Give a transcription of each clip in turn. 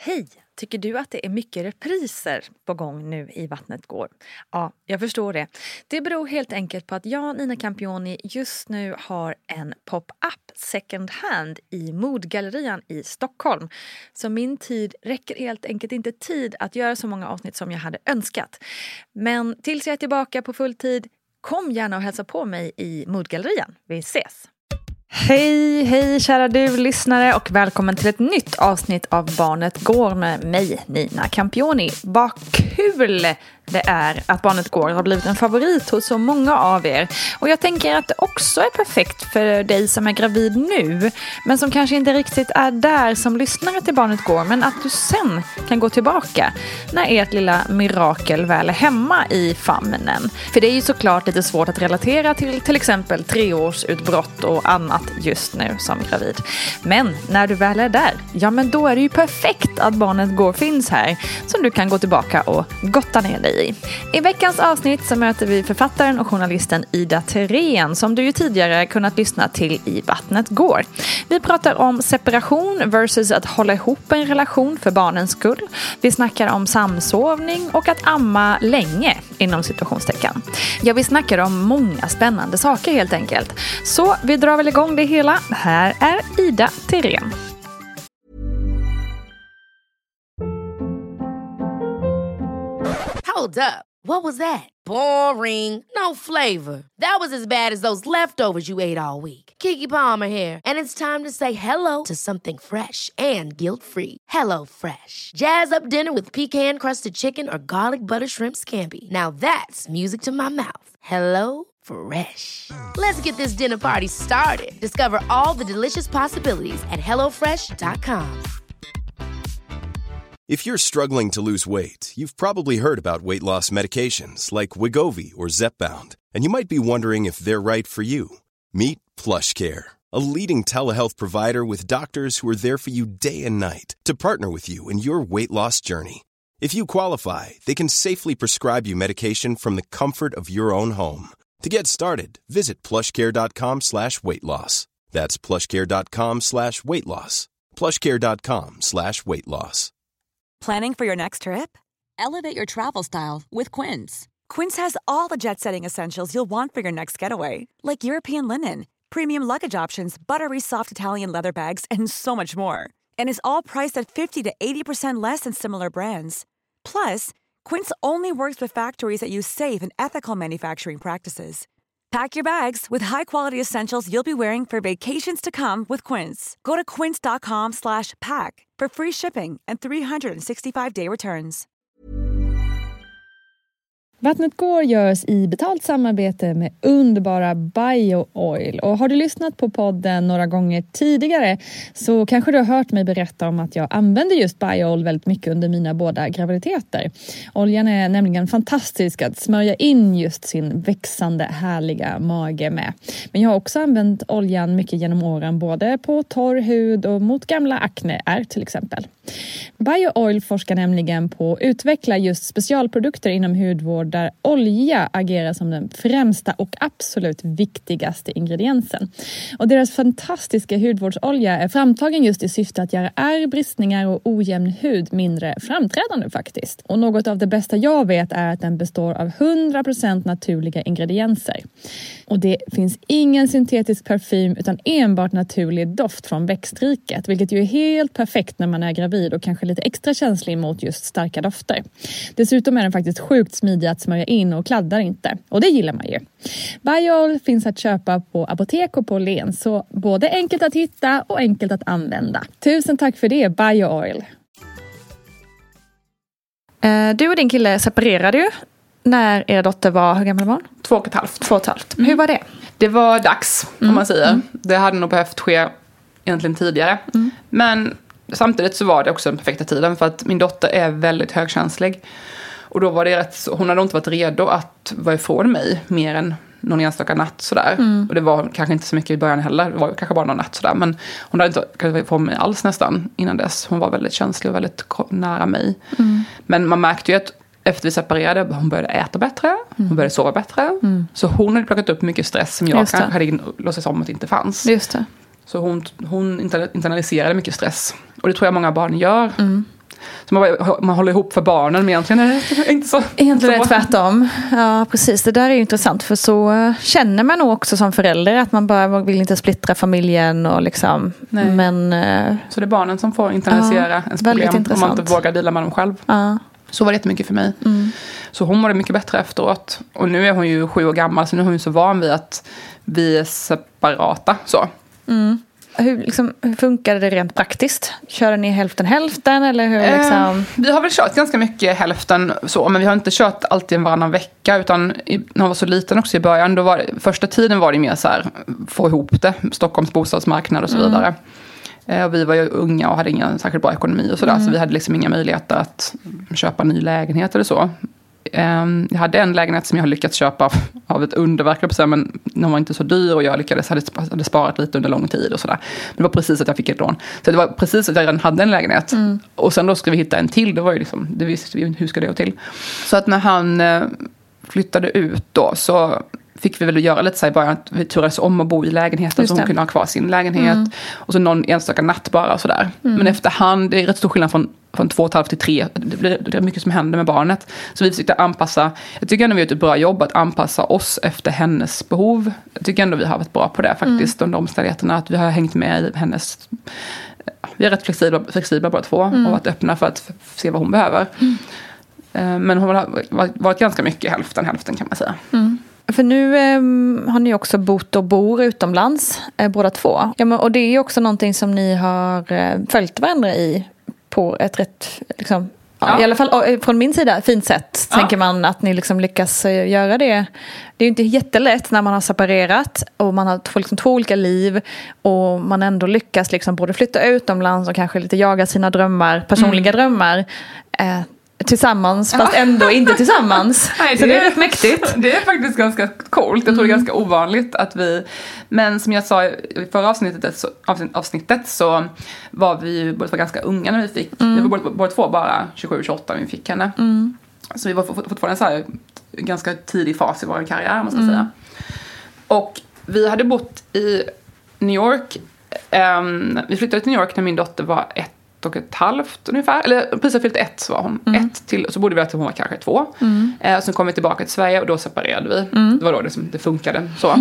Hej! Tycker du att det är mycket repriser på gång nu i Vattnet går? Ja, jag förstår det. Det beror helt enkelt på att jag, Nina Campioni, just nu har en pop-up second hand i Modgallerian i Stockholm. Så min tid räcker helt enkelt inte tid att göra så många avsnitt som jag hade önskat. Men tills jag är tillbaka på full tid, kom gärna och hälsa på mig i Modgallerian. Vi ses! Hej kära du lyssnare och välkommen till ett nytt avsnitt av Barnet går med mig, Nina Campioni. Vad kul det är att Barnet går har blivit en favorit hos så många av er. Och jag tänker att det också är perfekt för dig som är gravid nu, men som kanske inte riktigt är där som lyssnare till Barnet går, men att du sen kan gå tillbaka när ert lilla mirakel väl är hemma i famnen. För det är ju såklart lite svårt att relatera till exempel 3-årsutbrott och annat just nu som gravid. Men när du väl är där, ja men då är det ju perfekt att Barnet går finns här som du kan gå tillbaka och gotta ner dig i. I veckans avsnitt så möter vi författaren och journalisten Ida Therén som du ju tidigare kunnat lyssna till i Vattnet går. Vi pratar om separation versus att hålla ihop en relation för barnens skull. Vi snackar om samsovning och att amma länge inom situationstecken. Ja, vi snackar om många spännande saker helt enkelt. Så vi drar väl igång det hela. Här är Ida Therén. Hold up. What was that? Boring. No flavor. That was as bad as those leftovers you ate all week. Keke Palmer here, and it's time to say hello to something fresh and guilt-free. Hello Fresh. Jazz up dinner with pecan-crusted chicken or garlic butter shrimp scampi. Now that's music to my mouth. Hello Fresh. Let's get this dinner party started. Discover all the delicious possibilities at hellofresh.com. If you're struggling to lose weight, you've probably heard about weight loss medications like Wegovy or Zepbound, and you might be wondering if they're right for you. Meet PlushCare, a leading telehealth provider with doctors who are there for you day and night to partner with you in your weight loss journey. If you qualify, they can safely prescribe you medication from the comfort of your own home. To get started, visit plushcare.com/weightloss. That's plushcare.com/weightloss. plushcare.com/weightloss. Planning for your next trip? Elevate your travel style with Quince. Quince has all the jet-setting essentials you'll want for your next getaway, like European linen, premium luggage options, buttery soft Italian leather bags, and so much more. And is all priced at 50 to 80% less than similar brands. Plus, Quince only works with factories that use safe and ethical manufacturing practices. Pack your bags with high-quality essentials you'll be wearing for vacations to come with Quince. Go to quince.com/pack for free shipping and 365-day returns. Vattnet går görs i betalt samarbete med underbara BioOil. Och har du lyssnat på podden några gånger tidigare så kanske du har hört mig berätta om att jag använder just BioOil väldigt mycket under mina båda graviditeter. Oljan är nämligen fantastisk att smörja in just sin växande härliga mage med. Men jag har också använt oljan mycket genom åren både på torr hud och mot gamla akneär till exempel. BioOil forskar nämligen på att utveckla just specialprodukter inom hudvård där olja agerar som den främsta och absolut viktigaste ingrediensen. Och deras fantastiska hudvårdsolja är framtagen just i syfte att göra ärr, bristningar och ojämn hud mindre framträdande faktiskt. Och något av det bästa jag vet är att den består av 100% naturliga ingredienser. Och det finns ingen syntetisk parfym utan enbart naturlig doft från växtriket, vilket ju är helt perfekt när man är gravid och kanske lite extra känslig mot just starka dofter. Dessutom är den faktiskt sjukt smidig att smörja in och kladdar inte. Och det gillar man ju. BioOil finns att köpa på apotek och på Len, så både enkelt att hitta och enkelt att använda. Tusen tack för det, BioOil. Du och din kille separerade ju när er dotter var, hur gammal var hon? 2,5. 2,5. Hur var det? Det var dags, om man säger. Det hade nog behövt ske egentligen tidigare. Men samtidigt så var det också den perfekta tiden för att min dotter är väldigt högkänslig. Och då var det rätt så, hon hade inte varit redo att vara ifrån mig mer än någon enstaka natt sådär. Och det var kanske inte så mycket i början heller. Det var kanske bara någon natt sådär. Men hon hade inte kunnat vara ifrån mig alls nästan innan dess. Hon var väldigt känslig och väldigt nära mig. Men man märkte ju att efter vi separerade, hon började äta bättre. Hon började sova bättre. Så hon hade plockat upp mycket stress som jag kanske hade låtsats om att det inte fanns. Just det. Så hon internaliserade mycket stress. Och det tror jag många barn gör. Så man håller ihop för barnen, men egentligen är det inte så. Egentligen är det tvärtom. Ja, precis. Det där är ju intressant, för så känner man nog också som förälder att man bara vill inte splittra familjen och liksom. Men så det är barnen som får internalisera ens problem om man inte vågar dela med dem själv. Ja. Så var det jättemycket för mig. Så hon mådde mycket bättre efteråt. Och nu är hon ju 7 år gammal, så nu är hon ju så van vid att vi är separata. Så. Hur funkade det rent praktiskt? Körde ni hälften eller hur liksom? Vi har väl kört ganska mycket hälften så, men vi har inte kört alltid varannan vecka, utan när hon var så liten också i början, då första tiden var det mer så här, få ihop det, Stockholms bostadsmarknad och så vidare. Och vi var ju unga och hade ingen särskilt bra ekonomi och sådär, så vi hade liksom inga möjligheter att köpa en ny lägenhet eller så. Jag hade en lägenhet som jag har lyckats köpa av ett underverk, men den var inte så dyr och jag hade sparat lite under lång tid och sådär. Det var precis att jag fick ett lån. Så det var precis att jag redan hade en lägenhet. Och sen då skulle vi hitta en till. Det var ju liksom, det visste vi hur ska det gå till. Så att när han flyttade ut då, så fick vi väl göra lite så här i början att vi turades om att bo i lägenheten så hon kunde ha kvar sin lägenhet. Och så någon enstaka natt bara och sådär. Men efterhand, det är rätt stor skillnad från 2,5 till 3. Det är mycket som händer med barnet. Så vi försökte anpassa, jag tycker ändå vi har gjort ett bra jobb att anpassa oss efter hennes behov. Jag tycker ändå vi har varit bra på det faktiskt under omständigheterna. Att vi har hängt med i hennes, vi är rätt flexibla båda två och varit öppna för att se vad hon behöver. Men hon har varit ganska mycket hälften kan man säga. För nu har ni också bott och bor utomlands, båda två. Ja, men, och det är ju också någonting som ni har följt varandra i på ett rätt, liksom, i alla fall från min sida, fint sätt. Tänker man att ni liksom lyckas göra det. Det är ju inte jättelätt när man har separerat och man har liksom 2 olika liv och man ändå lyckas liksom både flytta utomlands och kanske lite jaga sina drömmar, personliga drömmar. Tillsammans, fast ändå inte tillsammans. Nej, så det är rätt mäktigt. Det är faktiskt ganska coolt. Jag tror det är ganska ovanligt att vi... Men som jag sa i förra avsnittet så var vi ju båda ganska unga när vi fick... Vi var båda två bara 27-28 när vi fick henne. Så vi var fortfarande så här ganska tidig fas i vår karriär, måste jag säga. Och vi hade bott i New York. Vi flyttade till New York när min dotter var 1,5 ungefär, eller precis fyllt 1 så var hon 1 till, så bodde vi att hon var kanske 2. Sen kom vi tillbaka till Sverige och då separerade vi. Det var då det funkade så.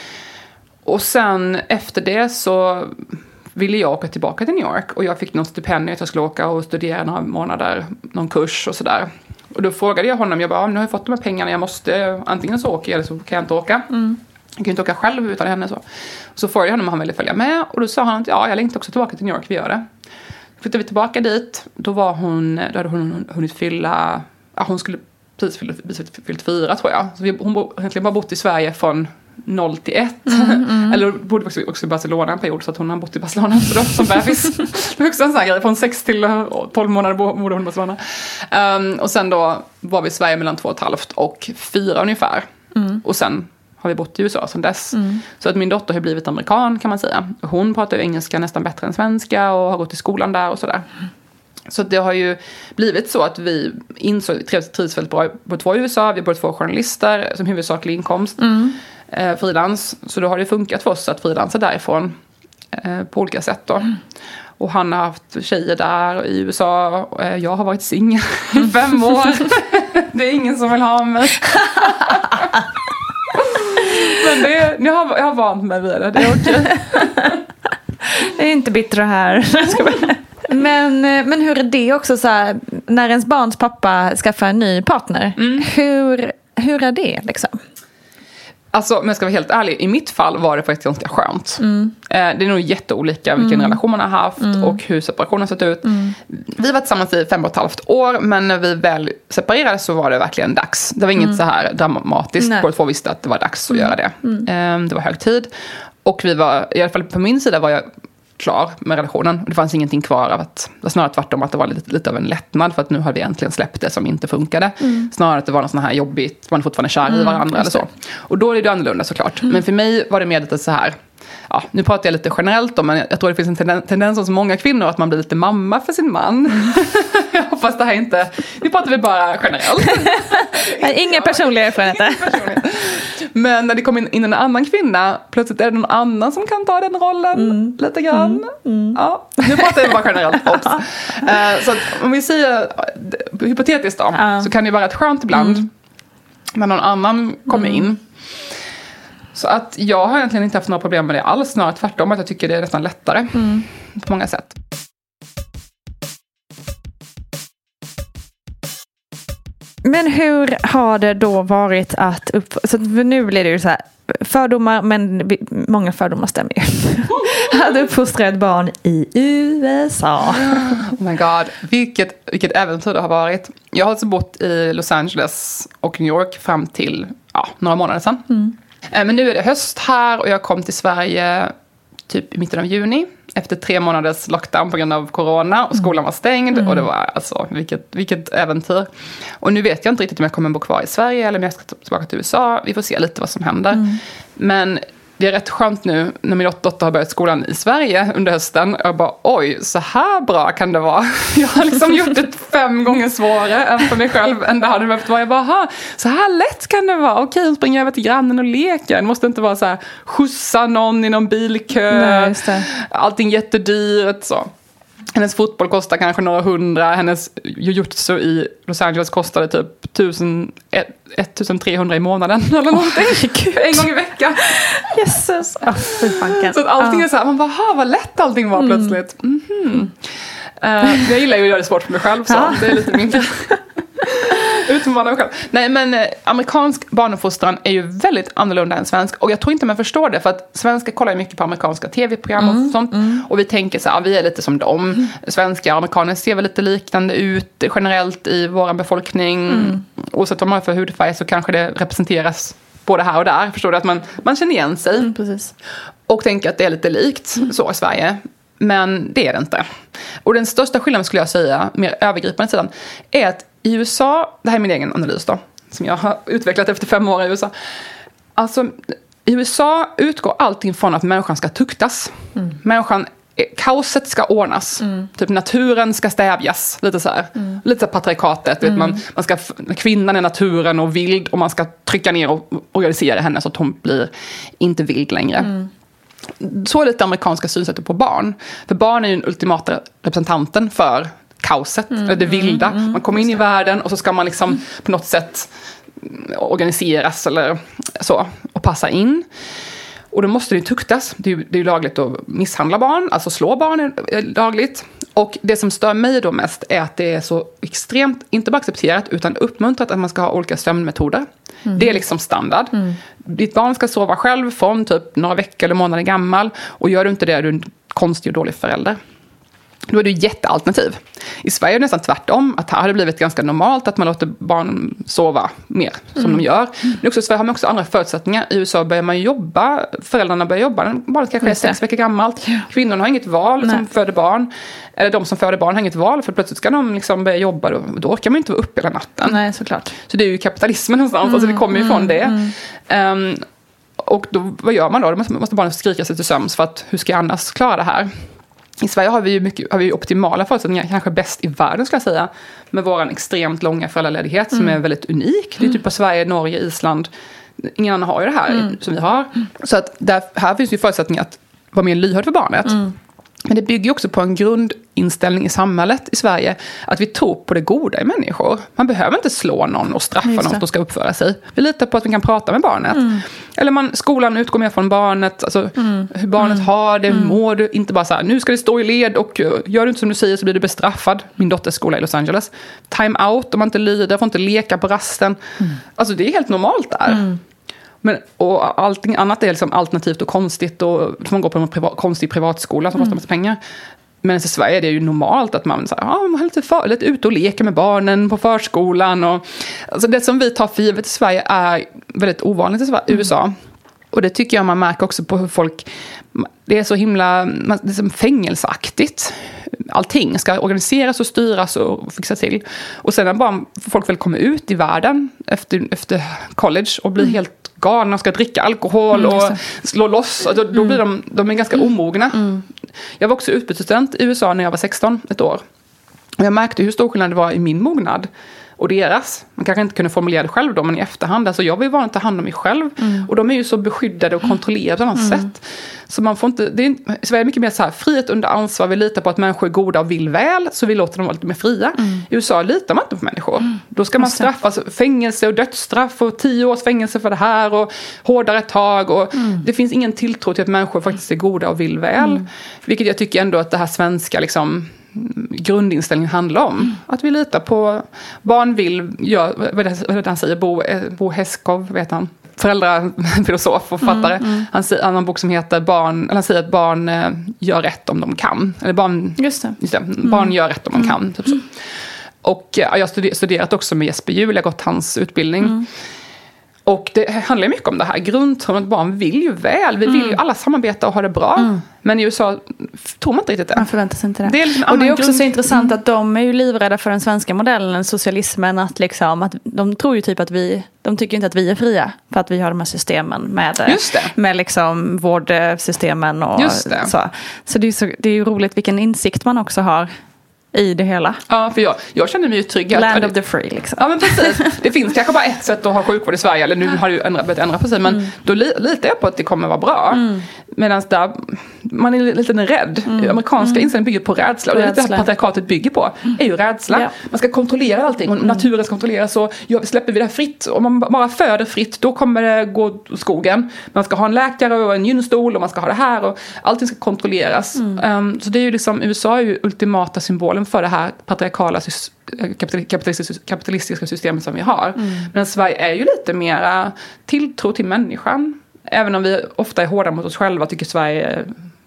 Och sen efter det så ville jag åka tillbaka till New York och jag fick något stipendium att jag skulle åka och studera några månader, någon kurs och sådär. Och då frågade jag honom, jag bara, nu har jag fått de här pengarna, jag måste, antingen så åker jag eller så kan jag inte åka. Jag kan inte åka själv utan henne så frågade jag honom om han ville följa med och då sa han att jag längtar också tillbaka till New York, vi gör det. Flyttade vi tillbaka dit, då hade hon hunnit fylla, hon skulle precis fyllt 4 tror jag. Så hon egentligen bara bott i Sverige från 0 till 1. Eller bodde också i Barcelona en period, så att hon har bott i Barcelona så då, som bebis. Det var också en sån här grej, från 6 till 12 månader bodde hon i Barcelona. Och sen då var vi i Sverige mellan 2,5 och 4 ungefär. Och sen har vi bott i USA sedan dess. Så att min dotter har blivit amerikan kan man säga. Hon pratar ju engelska nästan bättre än svenska och har gått i skolan där och sådär. Så det har ju blivit så att vi trivs väldigt bra på 2 i USA. Vi är båda 2 journalister som huvudsaklig inkomst. Frilans. Så då har det funkat för oss att frilansa därifrån på olika sätt då. Och han har haft tjejer där i USA. Jag har varit singel i 5 år. Det är ingen som vill ha mig. Men jag har vant mig vid det. Det är okej. Jag är inte bitter här. Men hur är det också så här, när ens barns pappa skaffar en ny partner? Hur är det liksom? Alltså, men jag ska vara helt ärlig, i mitt fall var det faktiskt ganska skönt. Det är nog jätteolika vilken relation man har haft och hur separationen har sett ut. Vi var tillsammans i 5,5 år, men när vi väl separerade så var det verkligen dags. Det var inget så här dramatiskt, båda 2 visste att det var dags att göra det. Det var hög tid. Och vi var, i alla fall på min sida var jag klar med relationen. Det fanns ingenting kvar av att, det var snarare tvärtom att det var lite av en lättnad för att nu har vi äntligen släppt det som inte funkade. Snarare att det var något sån här jobbigt, man är fortfarande kär i varandra eller så. Och då är det annorlunda såklart. Men för mig var det mer lite så här, nu pratar jag lite generellt om, men jag tror det finns en tendens hos många kvinnor att man blir lite mamma för sin man. Jag hoppas det här inte, nu pratar vi bara generellt. Inga personliga erfarenheter. Men när det kommer in en annan kvinna, plötsligt är det någon annan som kan ta den rollen lite grann. Ja, nu pratar jag bara generellt. Så att om vi säger hypotetiskt då, så kan det vara rätt skönt ibland när någon annan kommer in. Så att jag har egentligen inte haft några problem med det alls, snarare tvärtom att jag tycker det är nästan lättare på många sätt. Men hur har det då varit att så nu blir det ju så här fördomar, men många fördomar stämmer ju. Att uppfostra ett barn i USA. Oh my god, vilket äventyr det har varit. Jag har alltså bott i Los Angeles och New York fram till några månader sedan. Men nu är det höst här och jag kom till Sverige typ i mitten av juni efter 3 månaders lockdown på grund av corona och skolan var stängd och det var alltså vilket äventyr. Och nu vet jag inte riktigt om jag kommer bo kvar i Sverige eller om jag ska tillbaka till USA. Vi får se lite vad som händer. Men det är rätt skönt nu när min dotter har börjat skolan i Sverige under hösten. Jag bara, oj, så här bra kan det vara. Jag har liksom gjort det 5 gånger svårare än för mig själv än det hade behövt vara. Jag bara, så här lätt kan det vara. Okej, hon springer över till grannen och leker. Det måste inte vara så här, skjutsa någon i någon bilkö. Nej, just det. Allting jättedyrt så. Hennes fotboll kostar kanske några 100. Hennes jujutsu i Los Angeles kostade typ 1300 i månaden eller någonting. En gång i veckan. Jesus. Så att allting är så här, man bara, vad lätt allting var plötsligt. Jag gillar ju att göra det svårt för mig själv, så det är lite min utmana mig själv. Nej, men amerikansk barnuppfostran är ju väldigt annorlunda än svensk. Och jag tror inte man förstår det, för att svenskar kollar ju mycket på amerikanska tv-program och sånt. Och vi tänker så här, vi är lite som dem. Svenska och amerikaner ser väl lite liknande ut generellt i vår befolkning. Oavsett vad man har för hudfärg så kanske det representeras både här och där. Förstår du? Att man känner igen sig. Precis. Och tänker att det är lite likt så i Sverige. Men det är det inte. Och den största skillnaden skulle jag säga, mer övergripande sidan, är att i USA, det här är min egen analys då, som jag har utvecklat efter 5 år i USA. Alltså, i USA utgår allting från att människan ska tuktas. Kaoset ska ordnas. Typ naturen ska stävjas. Lite så här. Lite så här patriarkatet. Vet man ska, kvinnan är naturen och vild, och man ska trycka ner och organisera henne så att hon blir inte vild längre. Så är lite amerikanska synsättet på barn. För barn är ju den ultimata representanten för kaoset, det vilda. Man kommer in i världen och så ska man liksom på något sätt organiseras eller så och passa in. Och då måste det ju tuktas. Det är ju lagligt att misshandla barn, alltså slå barn är lagligt. Och det som stör mig då mest är att det är så extremt, inte bara accepterat utan uppmuntrat att man ska ha olika sömnmetoder. Det är liksom standard. Ditt barn ska sova själv från typ några veckor eller månader gammal, och gör du inte det är du en konstig och dålig förälder. Då är det ju jättealternativ. I Sverige är det nästan tvärtom. Att här har det blivit ganska normalt att man låter barn sova mer som de gör. Men också i Sverige har man också andra förutsättningar. I USA börjar man jobba. Föräldrarna börjar jobba. Barnet kanske är 6 veckor gammalt. Kvinnorna har inget val som föder barn. Eller de som föder barn har inget val. För plötsligt ska de liksom börja jobba. Då orkar man inte vara uppe hela natten. Nej, såklart. Så det är ju kapitalismen någonstans. Alltså det kommer ju från det. Och då, vad gör man då? Då måste barnet skrika sig till sömns. För att hur ska jag annars klara det här? I Sverige har vi ju optimala förutsättningar, kanske bäst i världen skulle jag säga, med våran extremt långa föräldraledighet som är väldigt unik. Det är typ på Sverige, Norge, Island. Ingen annan har ju det här som vi har. Så att här finns ju förutsättningar att vara mer lyhörd för barnet. Men det bygger också på en grundinställning i samhället i Sverige, att vi tror på det goda i människor. Man behöver inte slå någon och straffa någon som ska uppföra sig. Vi litar på att vi kan prata med barnet. Eller skolan utgår mer från barnet, alltså hur barnet har det, mår du, inte bara så här, nu ska det stå i led och gör du inte som du säger så blir du bestraffad. Min dotters skola i Los Angeles. Time out om man inte lyder, får inte leka på rasten. Alltså det är helt normalt där. Och allting annat är liksom alternativt och konstigt, och man går på en konstig privatskola som kostar massa pengar. Men i Sverige är det ju normalt att man är lite ute och leker med barnen på förskolan. Och, alltså det som vi tar för givet i Sverige är väldigt ovanligt i USA. Och det tycker jag man märker också på hur folk, det är så himla, det är som fängelseaktigt. Allting ska organiseras och styras och fixa till. Och sen när bara folk väl kommer ut i världen efter college och blir helt galna, ska dricka alkohol och slå loss. Då blir de är ganska omogna. Jag var också utbytesstudent i USA när jag var 16, ett år. Och jag märkte hur stor skillnad det var i min mognad och deras. Man kanske inte kunde formulera det själv då, men i efterhand. Alltså jag vill vara ta hand om mig själv. Och de är ju så beskyddade och kontrollerade på ett annat sätt. Så man får inte, Sverige är mycket mer så här, frihet under ansvar. Vi litar på att människor är goda och vill väl, så vi låter dem vara lite mer fria. I USA litar man inte på människor. Då ska man straffas, fängelse och dödsstraff och 10 års fängelse för det här och hårdare tag. Och det finns ingen tilltro till att människor faktiskt är goda och vill väl. Vilket jag tycker ändå att det här svenska liksom grundinställningen handlar om. Att vi litar på barn vill, vad han säger, Bo Heskov, vet han. Föräldrafilosof och författare. Han säger en annan bok som heter han säger att barn gör rätt om de kan. Eller barn gör rätt om de kan. Typ så. Och jag har studerat också med Jesper Juhl, jag har gått hans utbildning. Och det handlar mycket om det här. Grundtron att barn vill ju väl. Vi vill ju alla samarbeta och ha det bra. Men i USA tror man inte riktigt det. Man förväntar sig inte det. Det är liksom och det är också så intressant att de är ju livrädda för den svenska modellen, socialismen. Att de tror ju typ att de tycker inte att vi är fria. För att vi har de här systemen med liksom vårdsystemen och så. Så det är ju roligt vilken insikt man också har i det hela. Ja, för jag känner mig ju trygg. Land of the free, liksom. Ja, men precis. Det finns kanske bara ett sätt att ha sjukvård i Sverige. Eller nu har det ju börjat ändra på sig. Men då litar jag på att det kommer vara bra. Medan där man är lite rädd. Amerikanska inställningen bygger på rädsla. Och det är lite det patriarkatet bygger på. Är ju rädsla. Ja. Man ska kontrollera allting. Och naturen ska kontrolleras. Så släpper vi det här fritt. Om man bara föder fritt, då kommer det gå skogen. Man ska ha en läkare och en gynstol. Och man ska ha det här. Och allting ska kontrolleras. Så det är ju liksom, USA är ju ultimata symbolen för det här patriarkala kapitalistiska systemet som vi har. Men Sverige är ju lite mer tilltro till människan. Även om vi ofta är hårda mot oss själva, tycker Sverige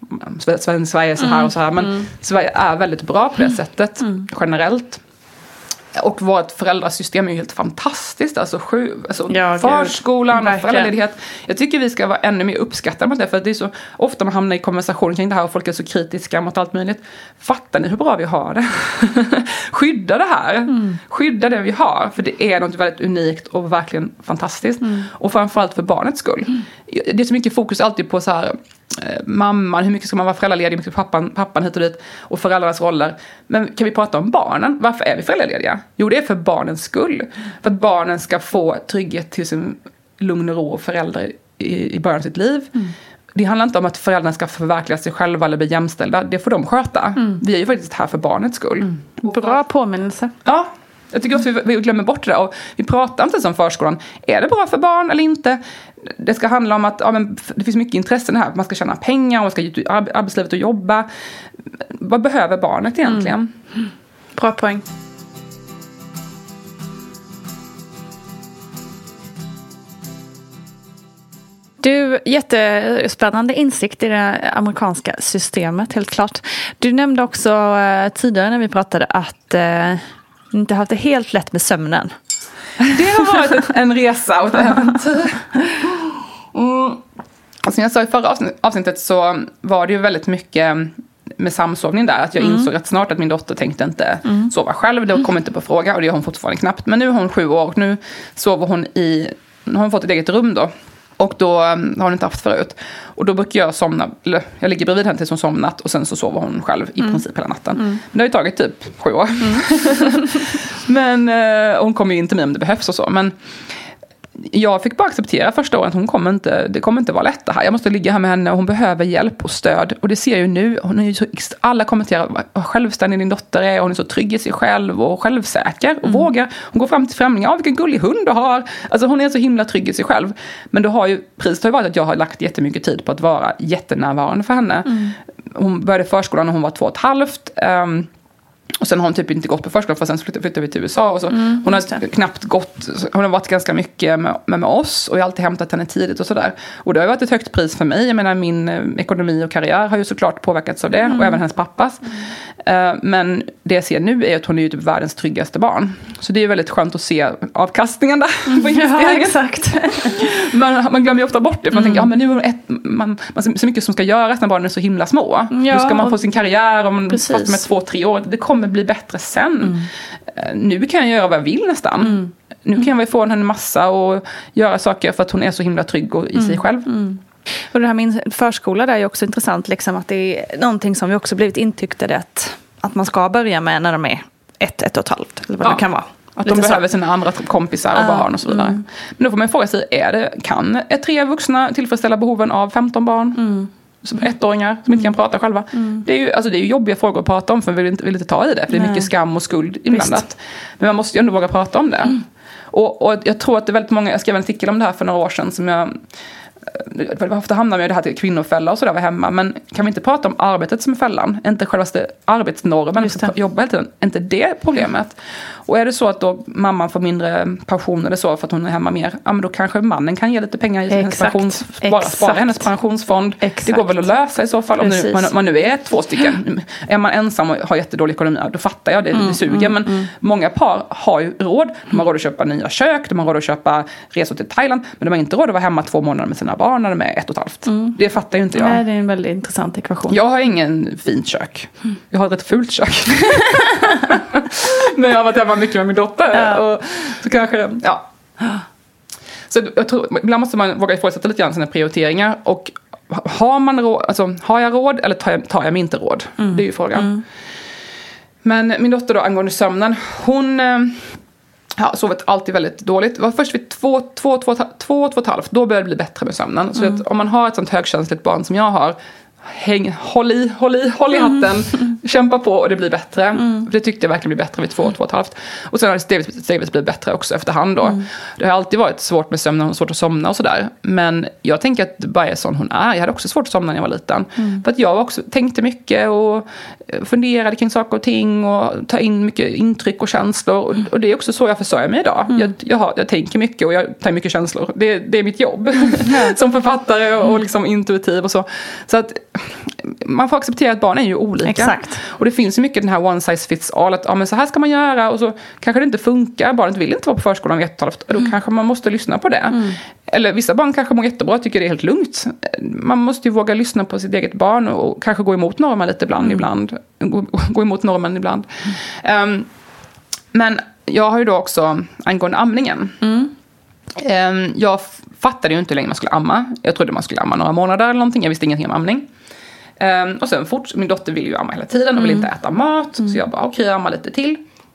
är så här och så här. Men Sverige är väldigt bra på det sättet generellt. Och vårt föräldrasystem är ju helt fantastiskt. Alltså förskolan och föräldraledighet. Jag tycker vi ska vara ännu mer uppskattade mot det. För det är så ofta man hamnar i konversation kring det här och folk är så kritiska mot allt möjligt. Fattar ni hur bra vi har det? Skydda det här. Skydda det vi har. För det är något väldigt unikt och verkligen fantastiskt. Och framförallt för barnets skull. Det är så mycket fokus alltid på så här, mamman, hur mycket ska man vara föräldraledig, hur mycket pappan hit och dit, och föräldrarnas roller. Men kan vi prata om barnen? Varför är vi föräldralediga? Jo, det är för barnens skull. För att barnen ska få trygghet till sin lugn och ro och föräldrar i början av sitt liv. Det handlar inte om att föräldrarna ska förverkliga sig själva eller bli jämställda. Det får de sköta. Vi är ju faktiskt här för barnets skull. Bra påminnelse. Ja. Jag tycker också att vi glömmer bort det. Och vi pratar inte som förskolan. Är det bra för barn eller inte? Det ska handla om att det finns mycket intressen här. Man ska tjäna pengar, man ska ut i arbetslivet och jobba. Vad behöver barnet egentligen? Bra poäng. Du, jättespännande insikt i det amerikanska systemet, helt klart. Du nämnde också tidigare när vi pratade att inte haft det helt lätt med sömnen. Det har varit en resa och ett äventyr. Som jag sa i förra avsnittet så var det ju väldigt mycket med samsovning där. Att jag insåg rätt snart att min dotter tänkte inte sova själv. Det kom inte på fråga och det har hon fortfarande knappt. Men nu är hon 7 år och nu sover hon nu har hon fått ett eget rum då. Och då har hon inte haft förut. Och då brukar jag somna, eller jag ligger bredvid henne tills hon somnat. Och sen så sover hon själv i princip hela natten. Men det har ju tagit typ 7 år. Men hon kommer ju inte med om det behövs och så. Men jag fick bara acceptera första året att det kommer inte vara lätt det här. Jag måste ligga här med henne och hon behöver hjälp och stöd. Och det ser jag ju nu. Alla kommenterar vad självständig din dotter är. Hon är så trygg i sig själv och självsäker och vågar. Hon går fram till främlingar. Vilken gullig hund du har. Alltså hon är så himla trygg i sig själv. Men priset har ju varit att jag har lagt jättemycket tid på att vara jättenärvarande för henne. Hon började förskolan när hon var 2,5. Och sen har hon typ inte gått på förskolan för sen flyttade vi till USA. Och så. Hon har knappt gått, hon har varit ganska mycket med oss. Och jag har alltid hämtat henne tidigt och sådär. Och det har varit ett högt pris för mig. Jag menar min ekonomi och karriär har ju såklart påverkats av det. Och även hennes pappas. Men det jag ser nu är att hon är ju typ världens tryggaste barn. Så det är väldigt skönt att se avkastningen där på investeringen. Ja, exakt. Man glömmer ju ofta bort det. För man tänker, men nu är man så mycket som ska göras när barnen är så himla små. Nu ska man få sin karriär om fast med 2-3 år. Det kommer bli bättre sen. Nu kan jag göra vad jag vill nästan. Nu kan jag väl få henne massa och göra saker för att hon är så himla trygg i sig själv. Och det här min förskola där är också intressant. Liksom, att det är någonting som vi också blivit intyckte att man ska börja med när de är 1,5 eller vad det kan vara. Att de behöver sina andra kompisar och barn och så vidare. Men då får man fråga sig, kan 3 vuxna tillfredsställa behoven av 15 barn? Som 1-åringar som inte kan prata själva. Det är ju jobbiga frågor att prata om för vi vill inte ta i det. För det är mycket skam och skuld inblandat. Visst. Men man måste ju ändå våga prata om det. Och jag tror att det är väldigt många, jag skrev en artikel om det här för några år sedan som jag ofta hamnar med det här till kvinnofälla och sådär var hemma. Men kan vi inte prata om arbetet som är fällan? Inte självaste arbetsnormen att jobba hela tiden. Inte det problemet. Och är det så att då mamman får mindre pension eller så för att hon är hemma mer, ja men då kanske mannen kan ge lite pengar i hennes spara hennes pensionsfond. Exakt. Det går väl att lösa i så fall om man nu är 2 stycken. Är man ensam och har jättedålig ekonomi, då fattar jag det suger. Men många par har ju råd. De har råd att köpa nya kök, de har råd att köpa resor till Thailand, men de har inte råd att vara hemma 2 månader med sina barn när de är 1,5. Det fattar ju inte jag. Nej, det är en väldigt intressant ekvation. Jag har ingen fint kök. Jag har ett rätt fult kök. Men jag har varit hemma mycket med min dotter. Och så kanske, Så jag tror, ibland måste man våga ifrågasätta lite grann sina prioriteringar. Och har jag råd eller tar jag mig inte råd? Det är ju frågan. Men min dotter då angående sömnen, hon sovit alltid väldigt dåligt. Det var först vid 2,5, då började det bli bättre med sömnen. Så att om man har ett sånt högkänsligt barn som jag har, håll i hatten, kämpa på och det blir bättre. Det tyckte jag verkligen blir bättre vid 2,5. Och sen har det stegvis blivit bättre också efterhand då. Det har alltid varit svårt med sömnen och svårt att somna och sådär. Men jag tänker att det bara är sån hon är. Jag hade också svårt att somna när jag var liten. För att jag också tänkte mycket och funderade kring saker och ting och ta in mycket intryck och känslor. Och det är också så jag försörjer mig idag. Jag tänker mycket och jag tar mycket känslor. Det är mitt jobb som författare och liksom intuitiv och så. Så att man får acceptera att barn är ju olika. Exakt. Och det finns ju mycket den här one size fits all. Att men så här ska man göra och så kanske det inte funkar. Barnet vill inte vara på förskolan vid 1,5. Då kanske man måste lyssna på det. Eller vissa barn kanske mår jättebra och tycker det är helt lugnt. Man måste ju våga lyssna på sitt eget barn och kanske gå emot normen lite ibland. Gå emot normen ibland. Men jag har ju då också angående amningen. Jag fattade ju inte hur länge man skulle amma. Jag trodde man skulle amma några månader eller någonting. Jag visste ingenting om amning. Och sen min dotter vill ju amma hela tiden och vill inte äta mat. Så jag bara, okej, jag ammar lite till.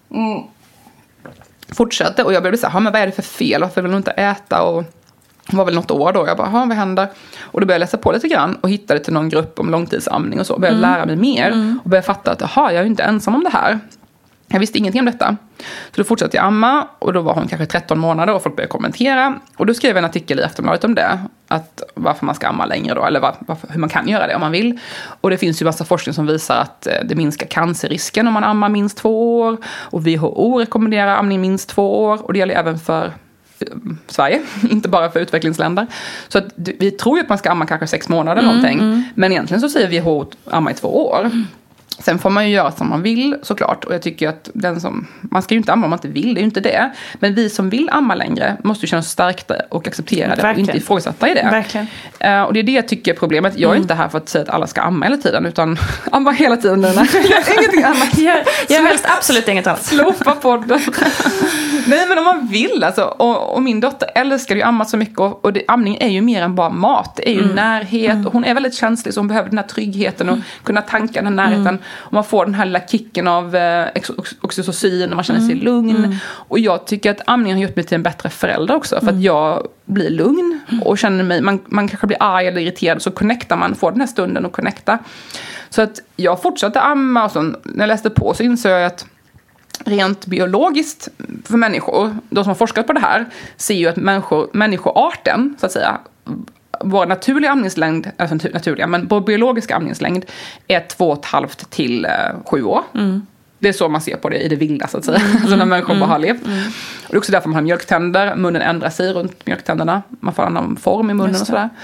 Fortsatte och jag började säga, men vad är det för fel? Varför vill hon inte äta? Och det var väl något år då. Jag bara, vad händer? Och då började jag läsa på lite grann och hittade till någon grupp om långtidsamning och så. Och började lära mig mer och började fatta att jag är ju inte ensam om det här. Jag visste ingenting om detta. Så då fortsatte jag amma och då var hon kanske 13 månader och folk började kommentera. Och då skrev jag en artikel i Aftonbladet om det. Att varför man ska amma längre då. Eller hur man kan göra det om man vill. Och det finns ju massa forskning som visar att det minskar cancerrisken om man ammar minst 2 år. Och WHO rekommenderar amning minst 2 år. Och det gäller även för Sverige, inte bara för utvecklingsländer. Så att vi tror ju att man ska amma kanske 6 månader eller någonting. Men egentligen så säger WHO amma i 2 år. Sen får man ju göra som man vill såklart. Och jag tycker att man ska ju inte amma om man inte vill, det är ju inte det. Men vi som vill amma längre måste ju känna oss stärkta och acceptera det och inte ifrågasätta i det. Verkligen. Och det är det jag tycker är problemet. Jag är inte här för att säga att alla ska amma hela tiden, utan amma hela tiden. Ingenting annat. Jag helst absolut inget annat. Slopa podden. Nej, men om man vill alltså. Och min dotter älskar ju amma så mycket. Och amning är ju mer än bara mat. Det är ju närhet. Och hon är väldigt känslig så hon behöver den här tryggheten och kunna tanka den närheten. Och man får den här lilla kicken av oxytocin och man känner sig lugn. Och jag tycker att amningen har gjort mig till en bättre förälder också. För att jag blir lugn och känner mig, man kanske blir arg eller irriterad, så connectar man, får den här stunden och connecta. Så att jag fortsatte amma och så, när jag läste på så insåg jag att rent biologiskt för människor, de som har forskat på det här, ser ju att människoarten så att säga, vår naturliga amningslängd, alltså naturliga, men vår biologiska amningslängd är 2,5 till 7 år. Det är så man ser på det i det vilda så att säga. Alltså när människor bara har levt. Och det är också därför man har mjölktänder. Munnen ändrar sig runt mjölktänderna. Man får en annan form i munnen och sådär.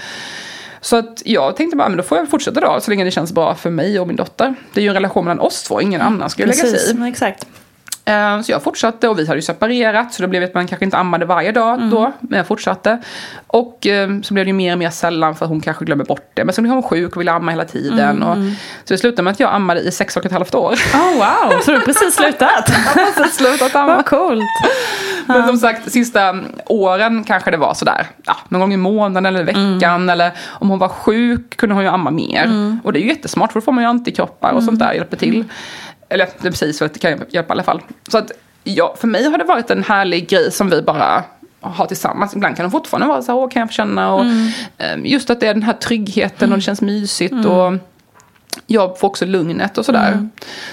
Så att jag tänkte bara, men då får jag fortsätta då. Så länge det känns bra för mig och min dotter. Det är ju en relation mellan oss två. Ingen annan skulle lägga sig i. Exakt. Så jag fortsatte och vi hade ju separerat. Så det blev att man kanske inte ammade varje dag då. Men jag fortsatte. Och så blev det mer och mer sällan för att hon kanske glömmer bort det. Men så blev hon sjuk och ville amma hela tiden. Och, så det slutade med att jag ammade i 6,5 år. Oh wow, så du har precis slutat? Jag har precis slutat amma. Vad coolt. Men som sagt, sista åren kanske det var sådär. Ja, någon gång i månaden eller veckan. Eller om hon var sjuk kunde hon ju amma mer. Och det är ju jättesmart för då får man ju antikroppar och sånt där hjälper till. Eller det är precis för att det kan hjälpa i alla fall. Så att ja, för mig har det varit en härlig grej som vi bara har tillsammans. Ibland kan de fortfarande vara så här, kan jag få känna. Och, just att det är den här tryggheten och det känns mysigt. Och jag får också lugnet och sådär.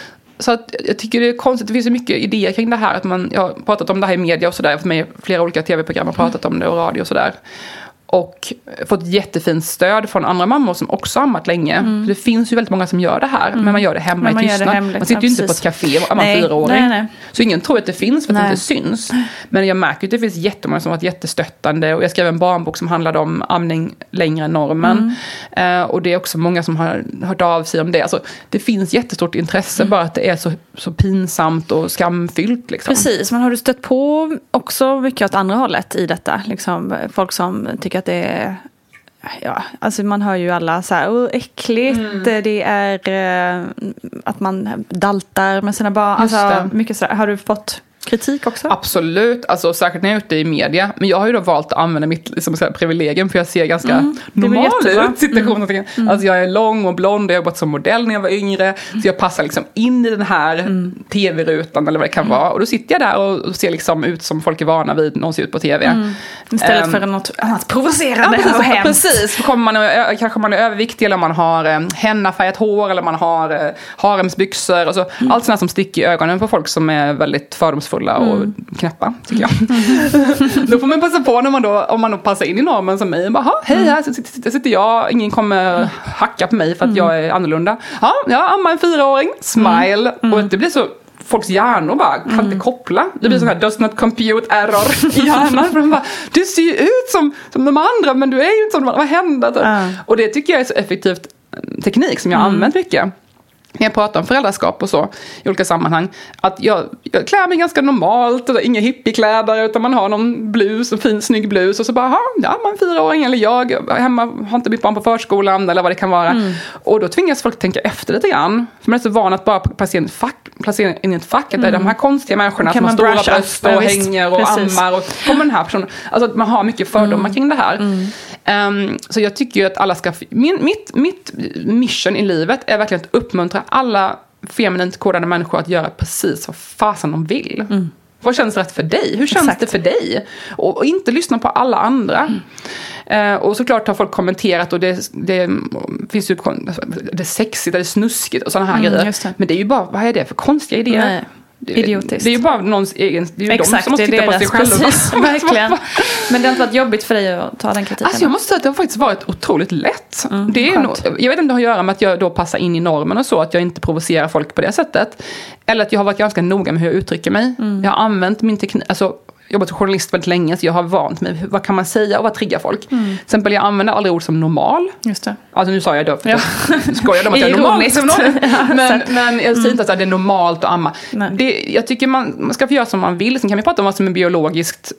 Så att jag tycker det är konstigt. Det finns så mycket idéer kring det här. Att jag har pratat om det här i media och sådär. För mig flera olika tv-program har pratat om det och radio och sådär. Och fått jättefint stöd från andra mammor som också ammat länge. Det finns ju väldigt många som gör det här. Men man gör det hemma i tystnad. Man sitter ju inte på ett café och ammar 4-åring. Nej. Så ingen tror att det finns för att det inte syns. Men jag märker att det finns jättemånga som har varit jättestöttande. Och jag skrev en barnbok som handlade om amning längre än normen. Och det är också många som har hört av sig om det. Alltså, det finns jättestort intresse. Bara att det är så pinsamt och skamfyllt. Liksom. Precis, men har du stött på också mycket åt andra hållet i detta? Liksom, folk som tycker att det är, ja, alltså man hör ju alla så här, äckligt, det är att man daltar med sina barn, alltså mycket så här. Har du fått kritik också? Absolut, alltså säkert när jag är ute i media. Men jag har ju då valt att använda mitt liksom, så här, privilegium för jag ser ganska normal ut situationen. Alltså jag är lång och blond och jag har jobbat som modell när jag var yngre. Så jag passar liksom in i den här tv-rutan eller vad det kan vara. Och då sitter jag där och ser liksom ut som folk är vana vid någon ser ut på tv. Istället för något annat provocerande och hemskt. Precis, kanske man är överviktig eller man har hennafärgat hår eller man har haremsbyxor. Och så, allt sånt som sticker i ögonen på folk som är väldigt fördomsfulla och knäppa, tycker jag. Då får man passa på när om man då passar in i normen som mig. Bara, hej, här sitter jag. Ingen kommer hacka på mig för att jag är annorlunda. Ja, jag ammar en 4-åring. Smile. Och det blir så, folks hjärnor bara kan inte koppla. Det blir sån här does not compute error i hjärnan. För de bara, du ser ju ut som de andra men du är ju inte som de andra. Vad händer? Och det tycker jag är så effektivt teknik som jag har använt mycket. När jag pratar om föräldraskap och så i olika sammanhang, att jag klär mig ganska normalt, inga hippiekläder utan man har någon blus, en fin snygg blus och så bara, ja, man är 4-åring eller jag hemma har inte mitt barn på förskolan eller vad det kan vara. Och då tvingas folk tänka efter lite grann, för man är så van att bara placera in i ett fack, att det är de här konstiga människorna som har stora bröst och hänger och ammar och kommer den här personen. Alltså att man har mycket fördomar kring det här. Så jag tycker ju att alla ska... Mitt mission i livet är verkligen att uppmuntra alla feminint kodade människor att göra precis vad fasen de vill. Vad känns rätt för dig? Hur känns det för dig? Och inte lyssna på alla andra. Och såklart har folk kommenterat och det finns ju det är sexigt, det är snuskigt och sådana här grejer. Men det är ju bara, vad är det för konstiga idéer? Nej. Idiotiskt. Det är ju bara någons egen... Det är ju exakt, de som måste titta på sig själva. Precis, verkligen. Men det har inte varit jobbigt för dig att ta den kritiken? Alltså jag måste säga att det har faktiskt varit otroligt lätt. Det är nog, jag vet inte om det har att göra med att jag då passar in i normen och så. Att jag inte provocerar folk på det sättet. Eller att jag har varit ganska noga med hur jag uttrycker mig. Jag har använt min teknik... Alltså, jobbat som journalist väldigt länge så jag har vant mig vad kan man säga och vad triggar folk. Till exempel jag använder aldrig ord som normal. Just det. Alltså nu sa jag då skojar de att jag är normal. Men jag säger inte att det är normalt att amma. Jag tycker man ska få göra som man vill. Sen kan vi prata om vad som är biologiskt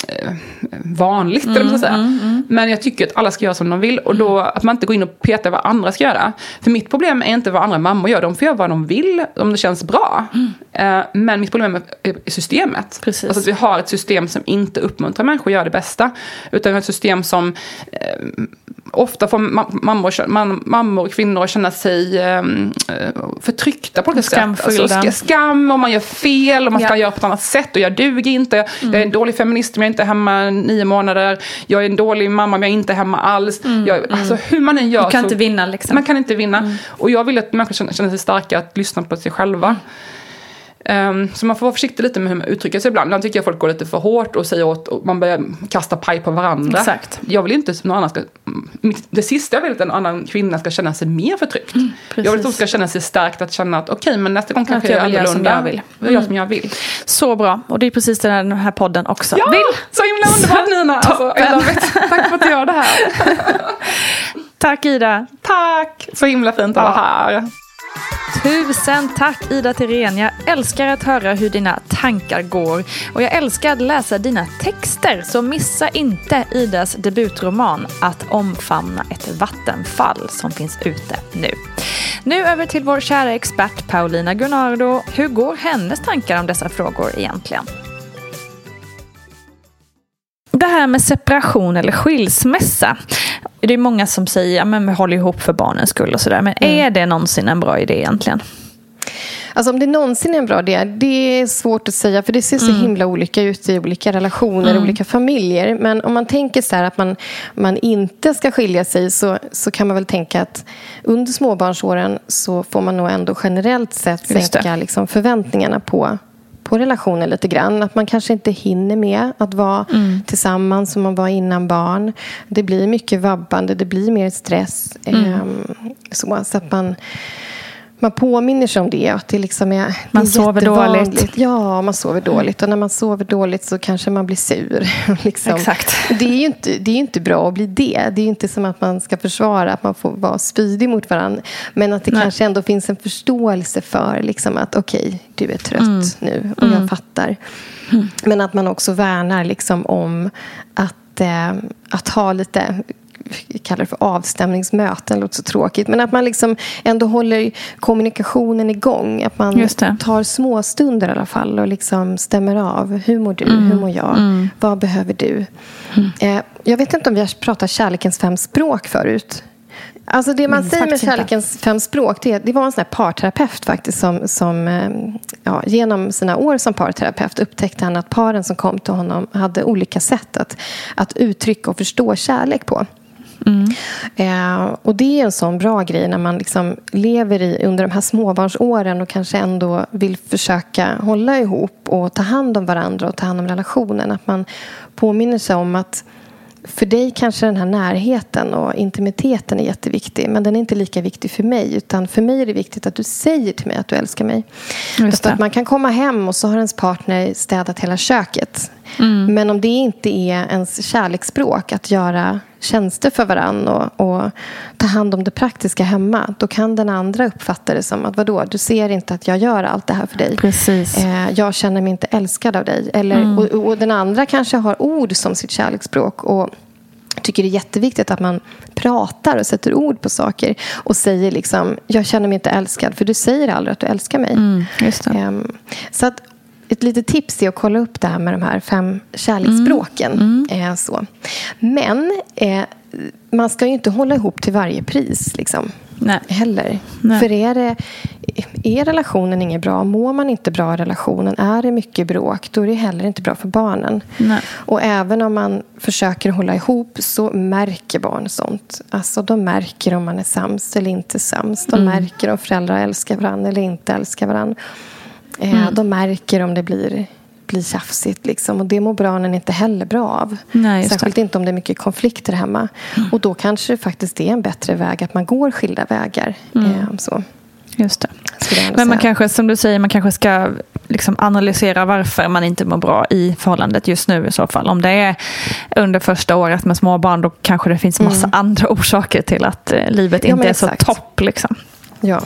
vanligt eller vad man ska säga. Men jag tycker att alla ska göra som de vill och då att man inte går in och petar vad andra ska göra. För mitt problem är inte vad andra mammor gör. De får göra vad de vill om det känns bra. Men mitt problem är systemet. Precis. Alltså att vi har ett system som inte uppmuntrar människor att göra det bästa. Utan ett system som ofta får mammor och kvinnor att känna sig förtryckta på olika sätt. Alltså, skam om man gör fel och man ska göra på ett annat sätt och jag duger inte. Jag är en dålig feminist om jag inte är hemma 9 månader. Jag är en dålig mamma om jag inte är hemma alls. Alltså hur man än gör. Du kan inte vinna liksom. Man kan inte vinna. Och jag vill att människor känner sig starka att lyssna på sig själva. Så man får vara försiktig lite med hur man uttrycker sig ibland. Ibland tycker jag folk går lite för hårt och säger åt, och man börjar kasta paj på varandra. Exakt. Jag vill inte att någon annan ska... Det sista jag vill är att en annan kvinna ska känna sig mer förtryckt. Jag vill att de ska känna sig starkt, att känna att okej, men nästa gång kanske jag gör som jag vill. Jag som jag vill. Så bra. Och det är precis det den här podden också vill. Så himla underbart, Nina. Tack för att du gör det här. Tack, Ida. Tack. Så himla fint att vara här. Tusen tack, Ida Thirén. Jag älskar att höra hur dina tankar går. Och jag älskar att läsa dina texter. Så missa inte Idas debutroman Att omfamna ett vattenfall som finns ute nu. Nu över till vår kära expert Paulina Gunnardo. Hur går hennes tankar om dessa frågor egentligen? Det här med separation eller skilsmässa. Det är många som säger att vi håller ihop för barnens skull och sådär. Men är det någonsin en bra idé egentligen? Alltså om det någonsin är en bra idé, det är svårt att säga. För det ser så himla olika ut i olika relationer, olika familjer. Men om man tänker så här att man inte ska skilja sig, så kan man väl tänka att under småbarnsåren så får man nog ändå generellt sett sänka liksom förväntningarna på relationen lite grann. Att man kanske inte hinner med att vara tillsammans som man var innan barn. Det blir mycket vabbande, det blir mer stress. Så att man påminner sig om det. Att det liksom är, man sover dåligt. Ja, man sover dåligt. Och när man sover dåligt så kanske man blir sur. Liksom. Exakt. Det är ju inte bra att bli det. Det är ju inte som att man ska försvara att man får vara spydig mot varandra. Men att det kanske ändå finns en förståelse för liksom att okej, du är trött nu och jag fattar. Men att man också värnar liksom om att ha lite... Jag kallar det för avstämningsmöten, låter så tråkigt. Men att man liksom ändå håller kommunikationen igång. Att man tar små stunder i alla fall och liksom stämmer av. Hur mår du? Hur mår jag? Vad behöver du? Jag vet inte om vi har pratat kärlekens 5 språk förut. Alltså det man säger med kärlekens 5 språk, det var en sån här parterapeut faktiskt som genom sina år som parterapeut upptäckte han att paren som kom till honom hade olika sätt att uttrycka och förstå kärlek på. Och det är en sån bra grej när man liksom lever under de här småbarnsåren och kanske ändå vill försöka hålla ihop och ta hand om varandra och ta hand om relationen. Att man påminner sig om att för dig kanske den här närheten och intimiteten är jätteviktig. Men den är inte lika viktig för mig. Utan för mig är det viktigt att du säger till mig att du älskar mig. Just att man kan komma hem och så har ens partner städat hela köket. Men om det inte är ens kärleksspråk att göra tjänster för varann och ta hand om det praktiska hemma, då kan den andra uppfatta det som att vadå, du ser inte att jag gör allt det här för dig. Precis. Jag känner mig inte älskad av dig. Eller, och den andra kanske har ord som sitt kärleksspråk och tycker det är jätteviktigt att man pratar och sätter ord på saker och säger liksom, jag känner mig inte älskad för du säger aldrig att du älskar mig. Just det. Så att ett litet tips är att kolla upp det här med de här 5 kärleksspråken. Så. Men man ska ju inte hålla ihop till varje pris liksom. Nej. Heller. Nej. För är relationen inget bra, mår man inte bra i relationen, är det mycket bråk, då är det heller inte bra för barnen. Nej. Och även om man försöker hålla ihop så märker barn sånt. Alltså de märker om man är sams eller inte sams. De märker om föräldrar älskar varandra eller inte älskar varandra. De märker om det blir tjafsigt liksom. Och det mår barnen inte heller bra av. Nej, särskilt inte om det är mycket konflikter hemma. Och då kanske det faktiskt är en bättre väg att man går skilda vägar. Så. Just det. Men man kanske, som du säger, man kanske ska liksom analysera varför man inte mår bra i förhållandet just nu i så fall. Om det är under första året med små barn, då kanske det finns massa andra orsaker till att livet inte är så topp liksom. Ja.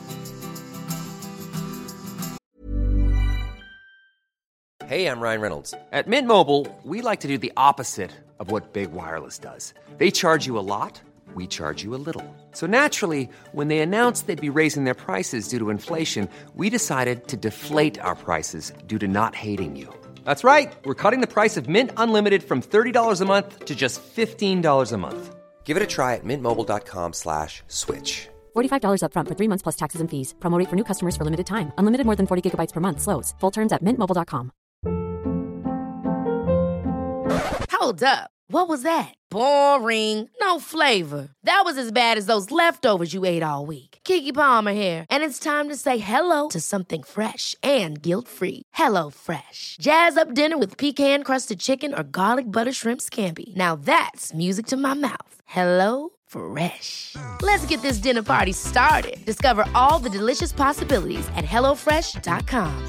Hey, I'm Ryan Reynolds. At Mint Mobile, we like to do the opposite of what Big Wireless does. They charge you a lot, we charge you a little. So naturally, when they announced they'd be raising their prices due to inflation, we decided to deflate our prices due to not hating you. That's right. We're cutting the price of Mint Unlimited from $30 a month to just $15 a month. Give it a try at mintmobile.com/switch. $45 up front for 3 months plus taxes and fees. Promo rate for new customers for limited time. Unlimited more than 40 gigabytes per month. Slows full terms at mintmobile.com. Hold up. What was that? Boring. No flavor. That was as bad as those leftovers you ate all week. Keke Palmer here, and it's time to say hello to something fresh and guilt-free. Hello Fresh. Jazz up dinner with pecan-crusted chicken or garlic butter shrimp scampi. Now that's music to my mouth. Hello Fresh. Let's get this dinner party started. Discover all the delicious possibilities at hellofresh.com.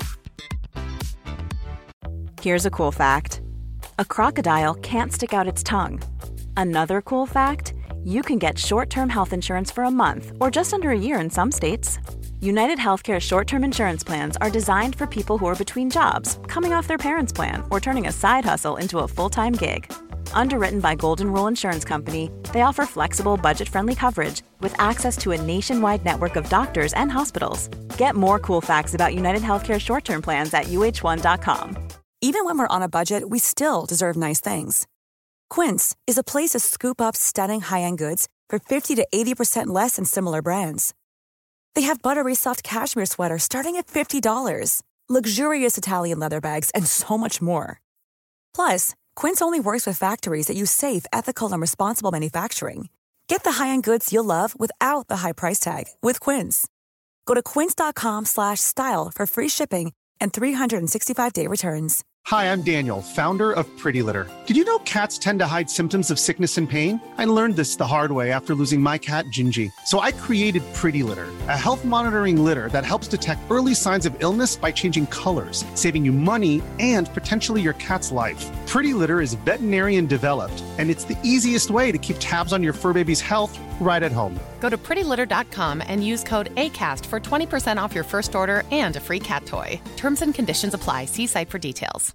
Here's a cool fact. A crocodile can't stick out its tongue. Another cool fact, you can get short-term health insurance for a month or just under a year in some states. United Healthcare short-term insurance plans are designed for people who are between jobs, coming off their parents' plan, or turning a side hustle into a full-time gig. Underwritten by Golden Rule Insurance Company, they offer flexible, budget-friendly coverage with access to a nationwide network of doctors and hospitals. Get more cool facts about United Healthcare short-term plans at uh1.com. Even when we're on a budget, we still deserve nice things. Quince is a place to scoop up stunning high-end goods for 50 to 80% less than similar brands. They have buttery soft cashmere sweaters starting at $50, luxurious Italian leather bags, and so much more. Plus, Quince only works with factories that use safe, ethical, and responsible manufacturing. Get the high-end goods you'll love without the high price tag with Quince. Go to quince.com/style for free shipping and 365-day returns. Hi, I'm Daniel, founder of Pretty Litter. Did you know cats tend to hide symptoms of sickness and pain? I learned this the hard way after losing my cat, Gingy. So I created Pretty Litter, a health monitoring litter that helps detect early signs of illness by changing colors, saving you money and potentially your cat's life. Pretty Litter is veterinarian developed, and it's the easiest way to keep tabs on your fur baby's health right at home. Go to prettylitter.com and use code ACAST for 20% off your first order and a free cat toy. Terms and conditions apply. See site for details.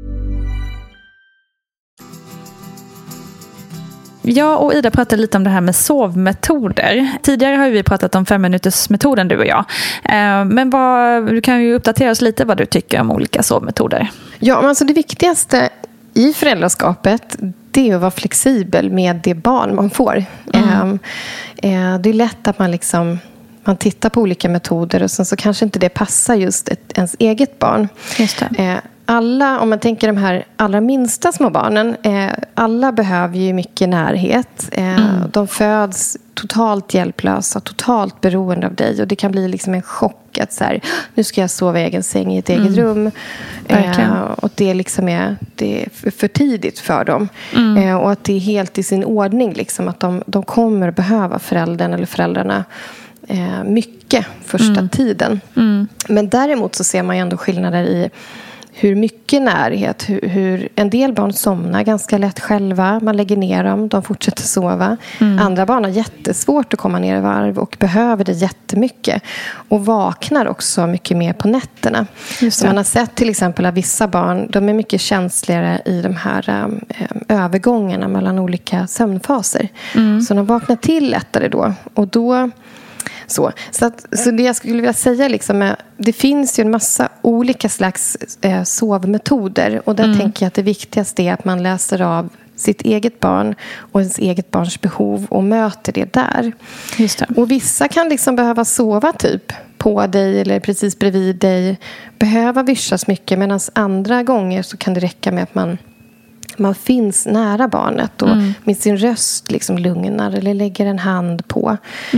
Jag och Ida pratade lite om det här med sovmetoder. Tidigare har vi pratat om 5-minutersmetoden, du och jag. Men du kan ju uppdatera oss lite vad du tycker om olika sovmetoder. Ja, men alltså det viktigaste i föräldraskapet, det är att vara flexibel med det barn man får. Det är lätt att man tittar på olika metoder och sen så kanske inte det passar just ens eget barn. Just det. Om man tänker de här allra minsta små barnen, alla behöver ju mycket närhet. De föds totalt hjälplösa, totalt beroende av dig. Och det kan bli liksom en chock att så här, nu ska jag sova i egen säng i ett eget rum. Och det det är för tidigt för dem. Och att det är helt i sin ordning liksom, att de kommer behöva föräldern eller föräldrarna mycket första tiden. Men däremot så ser man ju ändå skillnader i hur mycket närhet, hur en del barn somnar ganska lätt själva. Man lägger ner dem, de fortsätter sova. Andra barn har jättesvårt att komma ner i varv och behöver det jättemycket. Och vaknar också mycket mer på nätterna. Så man har sett till exempel att vissa barn, de är mycket känsligare i de här övergångarna mellan olika sömnfaser. Så de vaknar till lättare då. Och då... Så det jag skulle vilja säga liksom är, det finns ju en massa olika slags sovmetoder och där tänker jag att det viktigaste är att man läser av sitt eget barn och ens eget barns behov och möter det där. Just det. Och vissa kan liksom behöva sova typ på dig eller precis bredvid dig, behöva vyssas mycket, medan andra gånger så kan det räcka med att man finns nära barnet och med sin röst liksom lugnar eller lägger en hand på.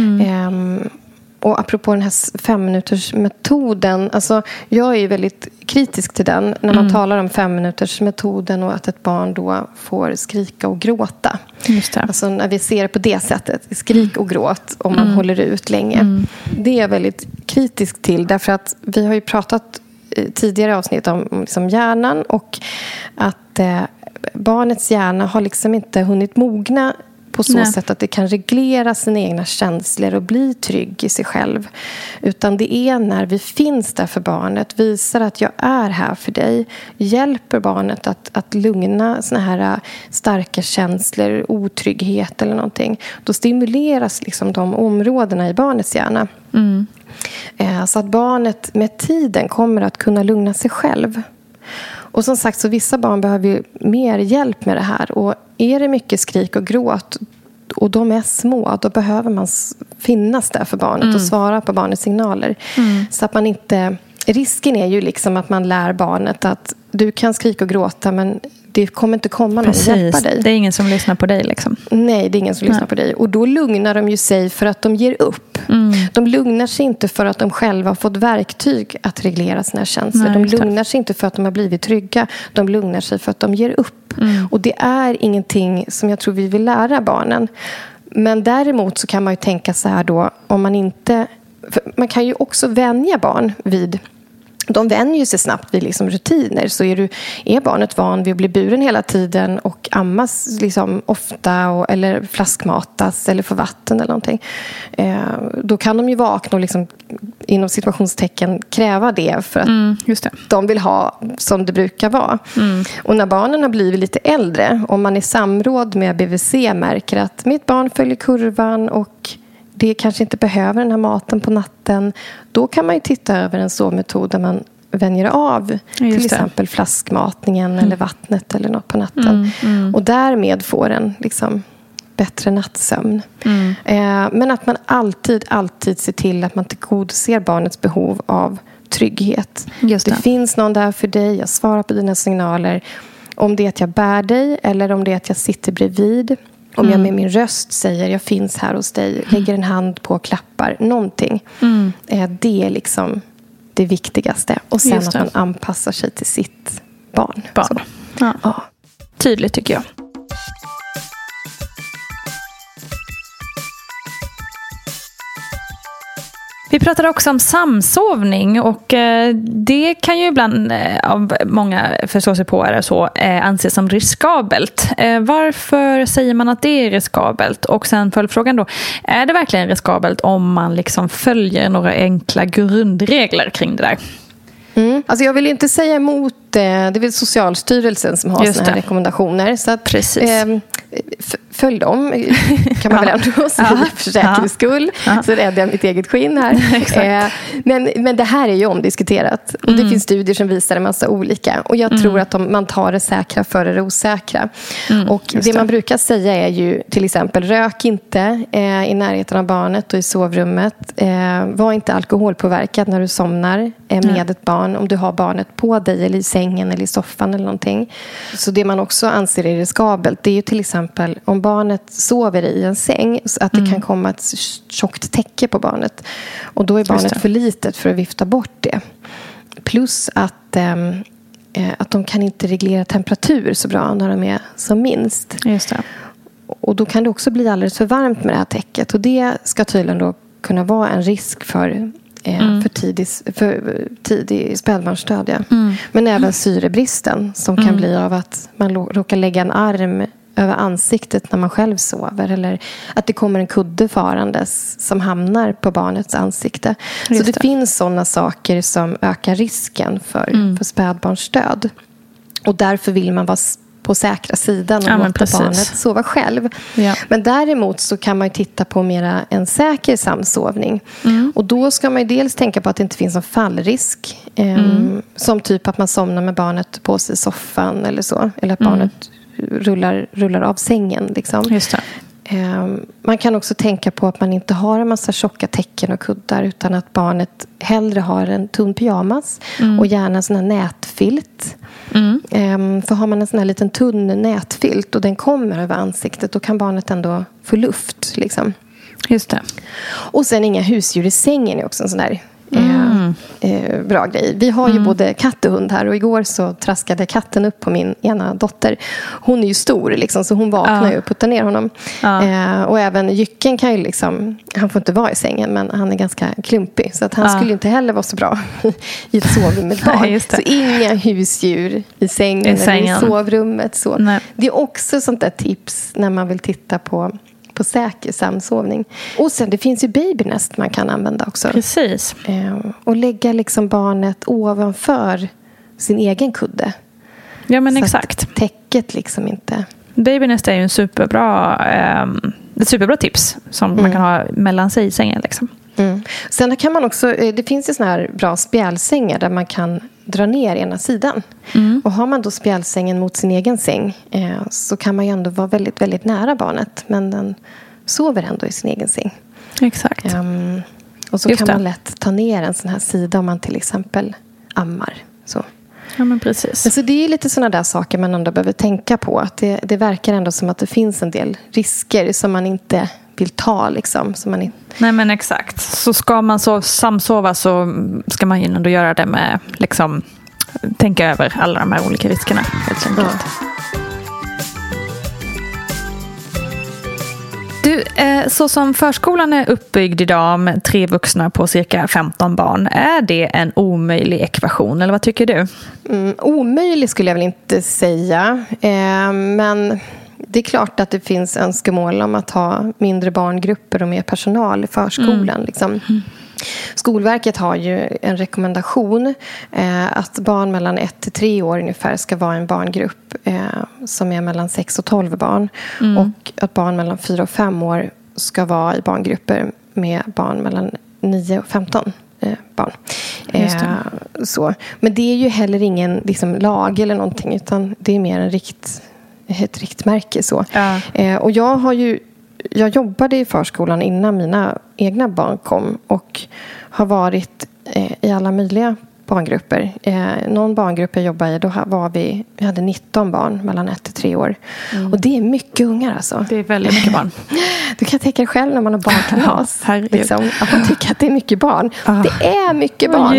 Och apropå den här 5-minutersmetoden, alltså jag är ju väldigt kritisk till den när man talar om 5-minutersmetoden och att ett barn då får skrika och gråta. Just det. Alltså när vi ser det på det sättet, skrik och gråt om man håller ut länge. Det är jag väldigt kritisk till, därför att vi har ju pratat tidigare avsnitt om liksom hjärnan och att barnets hjärna har liksom inte hunnit mogna på så sätt att det kan reglera sina egna känslor och bli trygg i sig själv. Utan det är när vi finns där för barnet, visar att jag är här för dig, hjälper barnet att lugna såna här starka känslor, otrygghet eller någonting. Då stimuleras liksom de områdena i barnets hjärna. Så att barnet med tiden kommer att kunna lugna sig själv. Och som sagt, så vissa barn behöver ju mer hjälp med det här. Och är det mycket skrik och gråt och de är små, då behöver man finnas där för barnet och svara på barnets signaler. Så att man inte... Risken är ju liksom att man lär barnet att du kan skrika och gråta, men det kommer inte komma någon att hjälpa dig. Det är ingen som lyssnar på dig liksom. Nej, det är ingen som lyssnar på dig. Och då lugnar de ju sig för att de ger upp. De lugnar sig inte för att de själva har fått verktyg att reglera sina känslor. De lugnar sig inte för att de har blivit trygga. De lugnar sig för att de ger upp. Och det är ingenting som jag tror vi vill lära barnen. Men däremot så kan man ju tänka så här då, om man inte... Man kan ju också vänja barn vid... De vänjer sig snabbt vid liksom rutiner. Så är barnet van vid att bli buren hela tiden och ammas liksom ofta eller flaskmatas eller få vatten eller någonting. Då kan de ju vakna och liksom, inom situationstecken kräva det för att de vill ha som det brukar vara. Och när barnen har blivit lite äldre, om man i samråd med BVC märker att mitt barn följer kurvan och det kanske inte behöver den här maten på natten, då kan man ju titta över en sovmetod där man vänjer av till exempel flaskmatningen eller vattnet eller något på natten. Och därmed får en liksom bättre nattsömn. Men att man alltid ser till att man tillgodoser barnets behov av trygghet. Det finns någon där för dig, jag svarar på dina signaler. Om det är att jag bär dig eller om det är att jag sitter bredvid. Om jag med min röst säger jag finns här hos dig, lägger en hand på och klappar någonting. Det är liksom det viktigaste. Och sen att man anpassar sig till sitt barn. Ja. Tydligt tycker jag. Vi pratade också om samsovning och det kan ju ibland av många förståsigpåare så anses som riskabelt. Varför säger man att det är riskabelt? Och sen följdfrågan då, är det verkligen riskabelt om man liksom följer några enkla grundregler kring det där? Alltså jag vill inte säga emot det är väl Socialstyrelsen som har såna här rekommendationer. Så att, följ dem kan man väl ändå säga för säkerhets skull. Så räddar jag mitt eget skinn här. Men det här är ju omdiskuterat. Och det finns studier som visar en massa olika. Och jag tror att man tar det säkra före det osäkra. Och det man brukar säga är ju till exempel rök inte i närheten av barnet och i sovrummet. Var inte alkoholpåverkad när du somnar med ett barn. Om du har barnet på dig eller i sängen eller i soffan eller någonting. Så det man också anser är riskabelt, det är ju till exempel om barnet sover i en säng så att det kan komma ett tjockt täcke på barnet. Och då är barnet för litet för att vifta bort det. Plus att de kan inte reglera temperatur så bra när de är som minst. Just det. Och då kan det också bli alldeles för varmt med det här täcket. Och det ska tydligen då kunna vara en risk för tidig spädbarnsstadie. Men även syrebristen som kan bli av att man råkar lägga en arm över ansiktet när man själv sover. Eller att det kommer en kudde farandes som hamnar på barnets ansikte. Så det finns sådana saker som ökar risken för spädbarnsdöd. Och därför vill man vara på säkra sidan och låta barnet sova själv. Men däremot så kan man ju titta på mera en säker samsovning. Och då ska man ju dels tänka på att det inte finns någon fallrisk. Som typ att man somnar med barnet på sig i soffan eller så. Eller att barnet rullar av sängen. Liksom. Just det. Man kan också tänka på att man inte har en massa tjocka täcken och kuddar utan att barnet hellre har en tunn pyjamas och gärna en sån här nätfilt. För har man en sån här liten tunn nätfilt och den kommer över ansiktet, då kan barnet ändå få luft. Liksom. Just det. Och sen inga husdjur i sängen är också en sån där bra grej. Vi har ju både katt och hund här och igår så traskade katten upp på min ena dotter. Hon är ju stor liksom, så hon vaknar ju och puttar ner honom. Och även jycken kan ju liksom, han får inte vara i sängen men han är ganska klumpig så att han skulle inte heller vara så bra i ett sovrum med barn. Så inga husdjur i sängen eller i sovrummet. Så. Det är också sånt där tips när man vill titta på säker samsovning. Och sen det finns ju babynest man kan använda också. Precis. Och lägga liksom barnet ovanför sin egen kudde. Ja men så exakt. Att täcket liksom inte... Babynest är ju ett superbra tips som man kan ha mellan sig i sängen liksom. Sen kan man också, det finns ju såna här bra spjälsängar där man kan dra ner ena sidan. Och har man då spjälsängen mot sin egen säng så kan man ju ändå vara väldigt, väldigt nära barnet. Men den sover ändå i sin egen säng. Exakt. Och så kan man lätt ta ner en sån här sida om man till exempel ammar. Så. Ja, men precis. Men så det är lite sådana där saker man ändå behöver tänka på. Att det verkar ändå som att det finns en del risker som man inte vill ta. Liksom, som man inte... Nej, men exakt. Så ska man samsova så ska man ju ändå göra det med liksom, tänka över alla de här olika riskerna. Helt enkelt. Ja. Du, så som förskolan är uppbyggd idag med 3 vuxna på cirka 15 barn, är det en omöjlig ekvation, eller vad tycker du? Omöjlig skulle jag väl inte säga, men det är klart att det finns önskemål om att ha mindre barngrupper och mer personal i förskolan. Liksom. Skolverket har ju en rekommendation att barn mellan 1 till 3 år ungefär ska vara en barngrupp som är mellan 6 och 12 barn. Och att barn mellan 4 och 5 år ska vara i barngrupper med barn mellan 9 och 15 barn. Så. Men det är ju heller ingen liksom, lag eller någonting, utan det är mer ett riktmärke. Så. Ja. Och jag jobbade i förskolan innan mina egna barn kom och har varit i alla möjliga barngrupper. Någon barngrupp jag jobbade i, då vi hade 19 barn mellan 1 till 3 år. Och det är mycket ungar alltså. Det är väldigt mycket barn. Du kan tänka dig själv när man har barnkalas. Liksom, att man tycker att det är mycket barn. Det är mycket barn.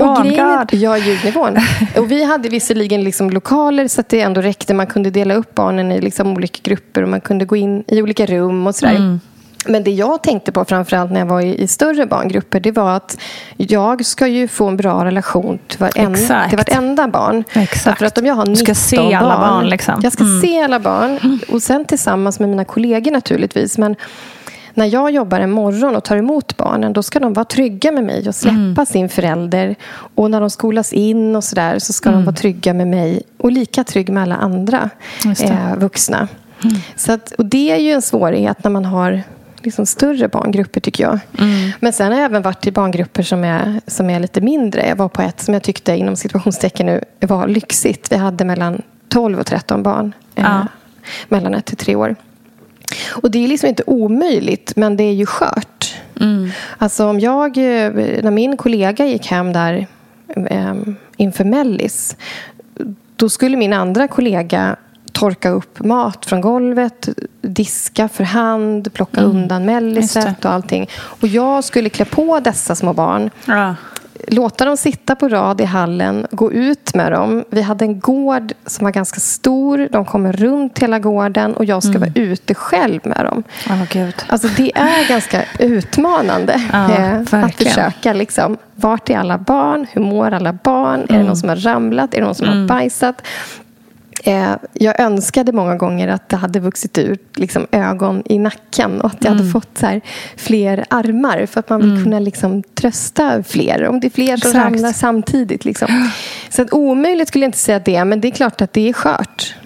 Ljudnivån. Och vi hade visserligen liksom lokaler så att det ändå räckte. Man kunde dela upp barnen i liksom olika grupper och man kunde gå in i olika rum och sådär. Men det jag tänkte på framförallt när jag var i större barngrupper, det var att jag ska ju få en bra relation till vartenda barn. Exakt. För att om jag har 19 ska se alla barn liksom. Jag ska se alla barn och sen tillsammans med mina kollegor naturligtvis. Men när jag jobbar en morgon och tar emot barnen, då ska de vara trygga med mig och släppa sin förälder. Och när de skolas in och sådär så ska de vara trygga med mig och lika trygg med alla andra vuxna. Så att, och det är ju en svårighet när man har liksom större barngrupper tycker jag. Men sen har jag även varit i barngrupper som är lite mindre. Jag var på ett som jag tyckte inom situationstecken nu var lyxigt. Vi hade mellan 12 och 13 barn. Mellan 1 till 3 år. Och det är liksom inte omöjligt, men det är ju skört. Alltså om när min kollega gick hem där inför Mellis, då skulle min andra kollega torka upp mat från golvet, diska för hand, plocka undan melliset och allting. Och jag skulle klä på dessa små barn. Låta dem sitta på rad i hallen, gå ut med dem. Vi hade en gård som var ganska stor. De kommer runt hela gården och jag ska vara ute själv med dem. Alltså det är ganska utmanande att försöka liksom, vart är alla barn? Hur mår alla barn? Är det någon som har ramlat? Är det någon som har bajsat? Jag önskade många gånger att det hade vuxit ut liksom, ögon i nacken och att jag hade fått så här, fler armar för att man vill kunna liksom, trösta fler. Om det är fler som ramlar samtidigt. Liksom. Så att omöjligt skulle jag inte säga det, men det är klart att det är skört.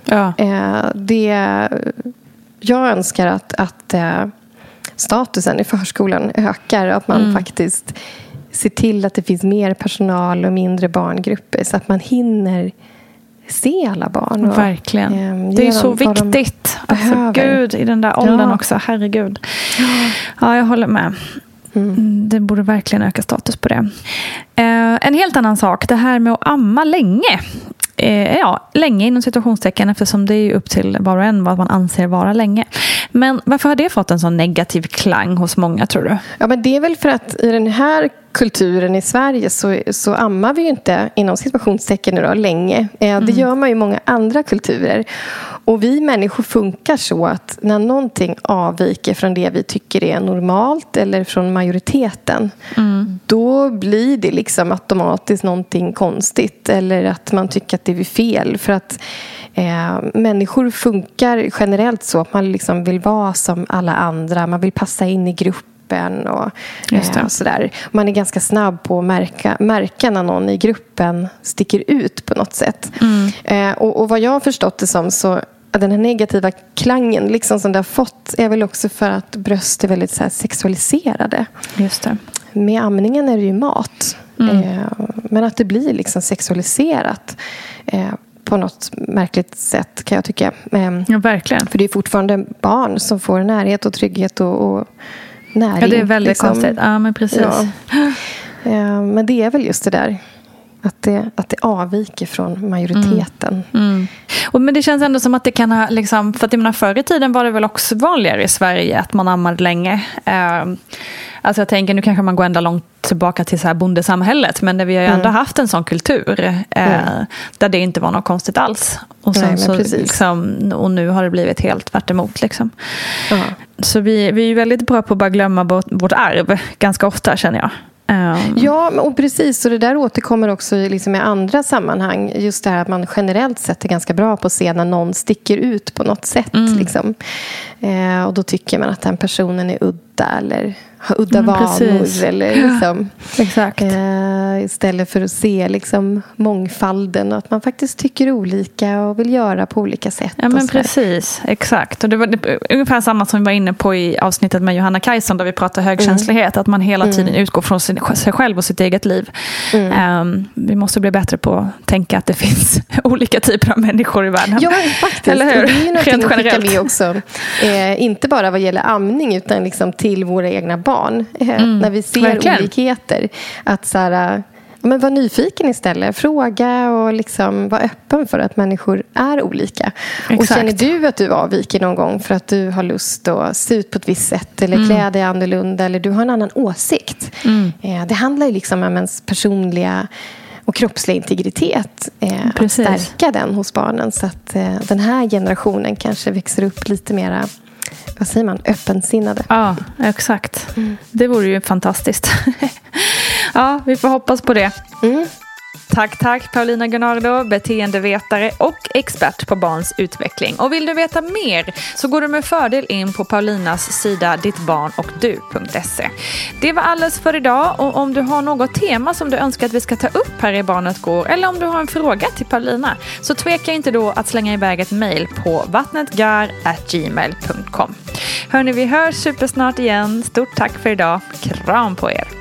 Jag önskar att statusen i förskolan ökar och att man faktiskt ser till att det finns mer personal och mindre barngrupper så att man hinner se alla barn. Och, verkligen. Det är så viktigt. Alltså, Gud, i den där åldern också. Herregud. Ja, jag håller med. Det borde verkligen öka status på det. En helt annan sak. Det här med att amma länge. Länge inom situationstecken, eftersom det är upp till var och en vad man anser vara länge. Men varför har det fått en sån negativ klang hos många, tror du? Ja, men det är väl för att i den här kulturen i Sverige så ammar vi ju inte inom situationstecken då, länge. Det gör man ju i många andra kulturer. Och vi människor funkar så att när någonting avviker från det vi tycker är normalt eller från majoriteten, då blir det liksom automatiskt någonting konstigt eller att man tycker att det är fel. För att människor funkar generellt så att man liksom vill vara som alla andra. Man vill passa in i gruppen och sådär. Man är ganska snabb på att märka när någon i gruppen sticker ut på något sätt. Och vad jag har förstått det som så den här negativa klangen liksom som det har fått är väl också för att bröst är väldigt så här sexualiserade. Just det. Med amningen är det ju mat. Men att det blir liksom sexualiserat på något märkligt sätt kan jag tycka. Ja, verkligen. För det är fortfarande barn som får närhet och trygghet och näring. Ja, det är väldigt konstigt. Ja, men precis. Ja. Men det är väl just det där Att det avviker från majoriteten. Men det känns ändå som att det kan ha liksom, för att jag menar, förr i tiden var det väl också vanligare i Sverige att man ammade länge. Alltså jag tänker, nu kanske man går ända långt tillbaka till så här bondesamhället, men där vi har ju ändå haft en sån kultur där det inte var något konstigt alls. Och sen liksom, och nu har det blivit helt tvärt emot liksom. Så vi är ju väldigt bra på att bara glömma vårt arv ganska ofta, känner jag. Ja, och precis. Och det där återkommer också liksom i andra sammanhang. Just det här att man generellt sett är ganska bra på att se när någon sticker ut på något sätt. Liksom. Och då tycker man att den personen är udda eller har udda vanor. Eller, liksom, Exakt. Istället för att se liksom, mångfalden och att man faktiskt tycker olika och vill göra på olika sätt. Ja, men precis. Exakt. Och det var ungefär samma som vi var inne på i avsnittet med Johanna Kajson där vi pratar högkänslighet. Att man hela tiden utgår från sig själv och sitt eget liv. Vi måste bli bättre på att tänka att det finns olika typer av människor i världen. Ja, faktiskt. Eller hur? Det är ju någonting att skicka med också. Inte bara vad gäller amning utan liksom till våra egna barn. När vi ser olikheter. Att så här, men var nyfiken istället. Fråga och liksom vara öppen för att människor är olika. Exakt. Och känner du att du avviker någon gång för att du har lust att se ut på ett visst sätt eller klä dig annorlunda eller du har en annan åsikt. Det handlar ju liksom om ens personliga och kroppsliga integritet. Att stärka den hos barnen så att den här generationen kanske växer upp lite mera, vad säger man, öppensinnade. Ja, exakt. Det vore ju fantastiskt. Ja, vi får hoppas på det. Tack Paulina Gunnardo, beteendevetare och expert på barns utveckling. Och vill du veta mer så går du med fördel in på Paulinas sida dittbarnochdu.se. Det var alles för idag, och om du har något tema som du önskar att vi ska ta upp här i Barnet Går eller om du har en fråga till Paulina så tveka inte då att slänga iväg ett mejl på vattnetgar@gmail.com. Hörni, vi hörs supersnart igen. Stort tack för idag. Kram på er.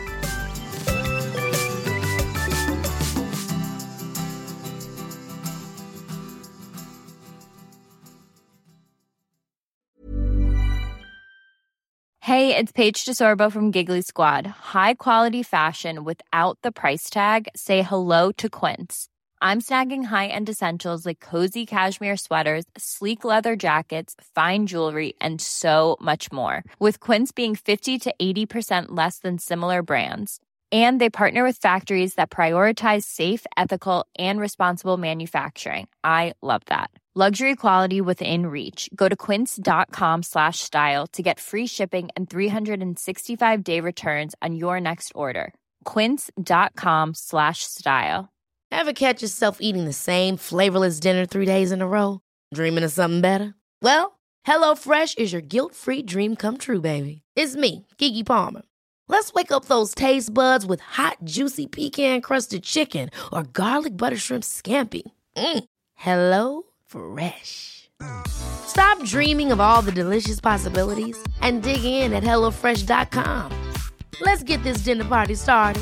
Hey, it's Paige DeSorbo from Giggly Squad. High quality fashion without the price tag. Say hello to Quince. I'm snagging high-end essentials like cozy cashmere sweaters, sleek leather jackets, fine jewelry, and so much more. With Quince being 50 to 80% less than similar brands. And they partner with factories that prioritize safe, ethical, and responsible manufacturing. I love that. Luxury quality within reach. Go to quince.com/style to get free shipping and 365-day returns on your next order. Quince.com/style. Ever catch yourself eating the same flavorless dinner 3 days in a row? Dreaming of something better? Well, HelloFresh is your guilt-free dream come true, baby. It's me, Keke Palmer. Let's wake up those taste buds with hot, juicy pecan-crusted chicken or garlic butter shrimp scampi. Hello Fresh. Stop dreaming of all the delicious possibilities and dig in at HelloFresh.com. Let's get this dinner party started.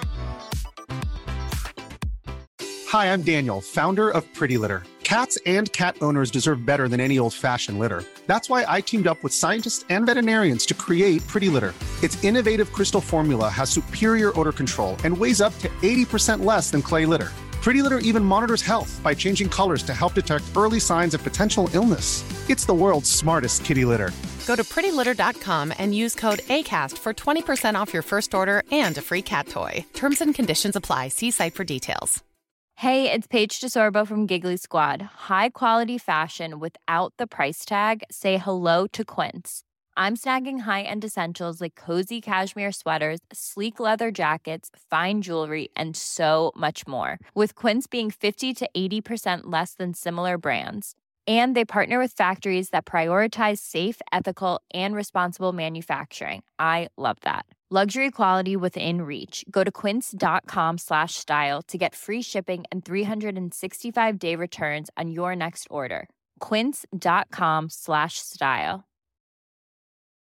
Hi, I'm Daniel, founder of Pretty Litter. Cats and cat owners deserve better than any old-fashioned litter. That's why I teamed up with scientists and veterinarians to create Pretty Litter. Its innovative crystal formula has superior odor control and weighs up to 80% less than clay litter. Pretty Litter even monitors health by changing colors to help detect early signs of potential illness. It's the world's smartest kitty litter. Go to prettylitter.com and use code ACAST for 20% off your first order and a free cat toy. Terms and conditions apply. See site for details. Hey, it's Paige DeSorbo from Giggly Squad. High quality fashion without the price tag. Say hello to Quince. I'm snagging high-end essentials like cozy cashmere sweaters, sleek leather jackets, fine jewelry, and so much more. With Quince being 50 to 80% less than similar brands. And they partner with factories that prioritize safe, ethical, and responsible manufacturing. I love that. Luxury quality within reach. Go to quince.com/style to get free shipping and 365-day returns on your next order. Quince.com/style.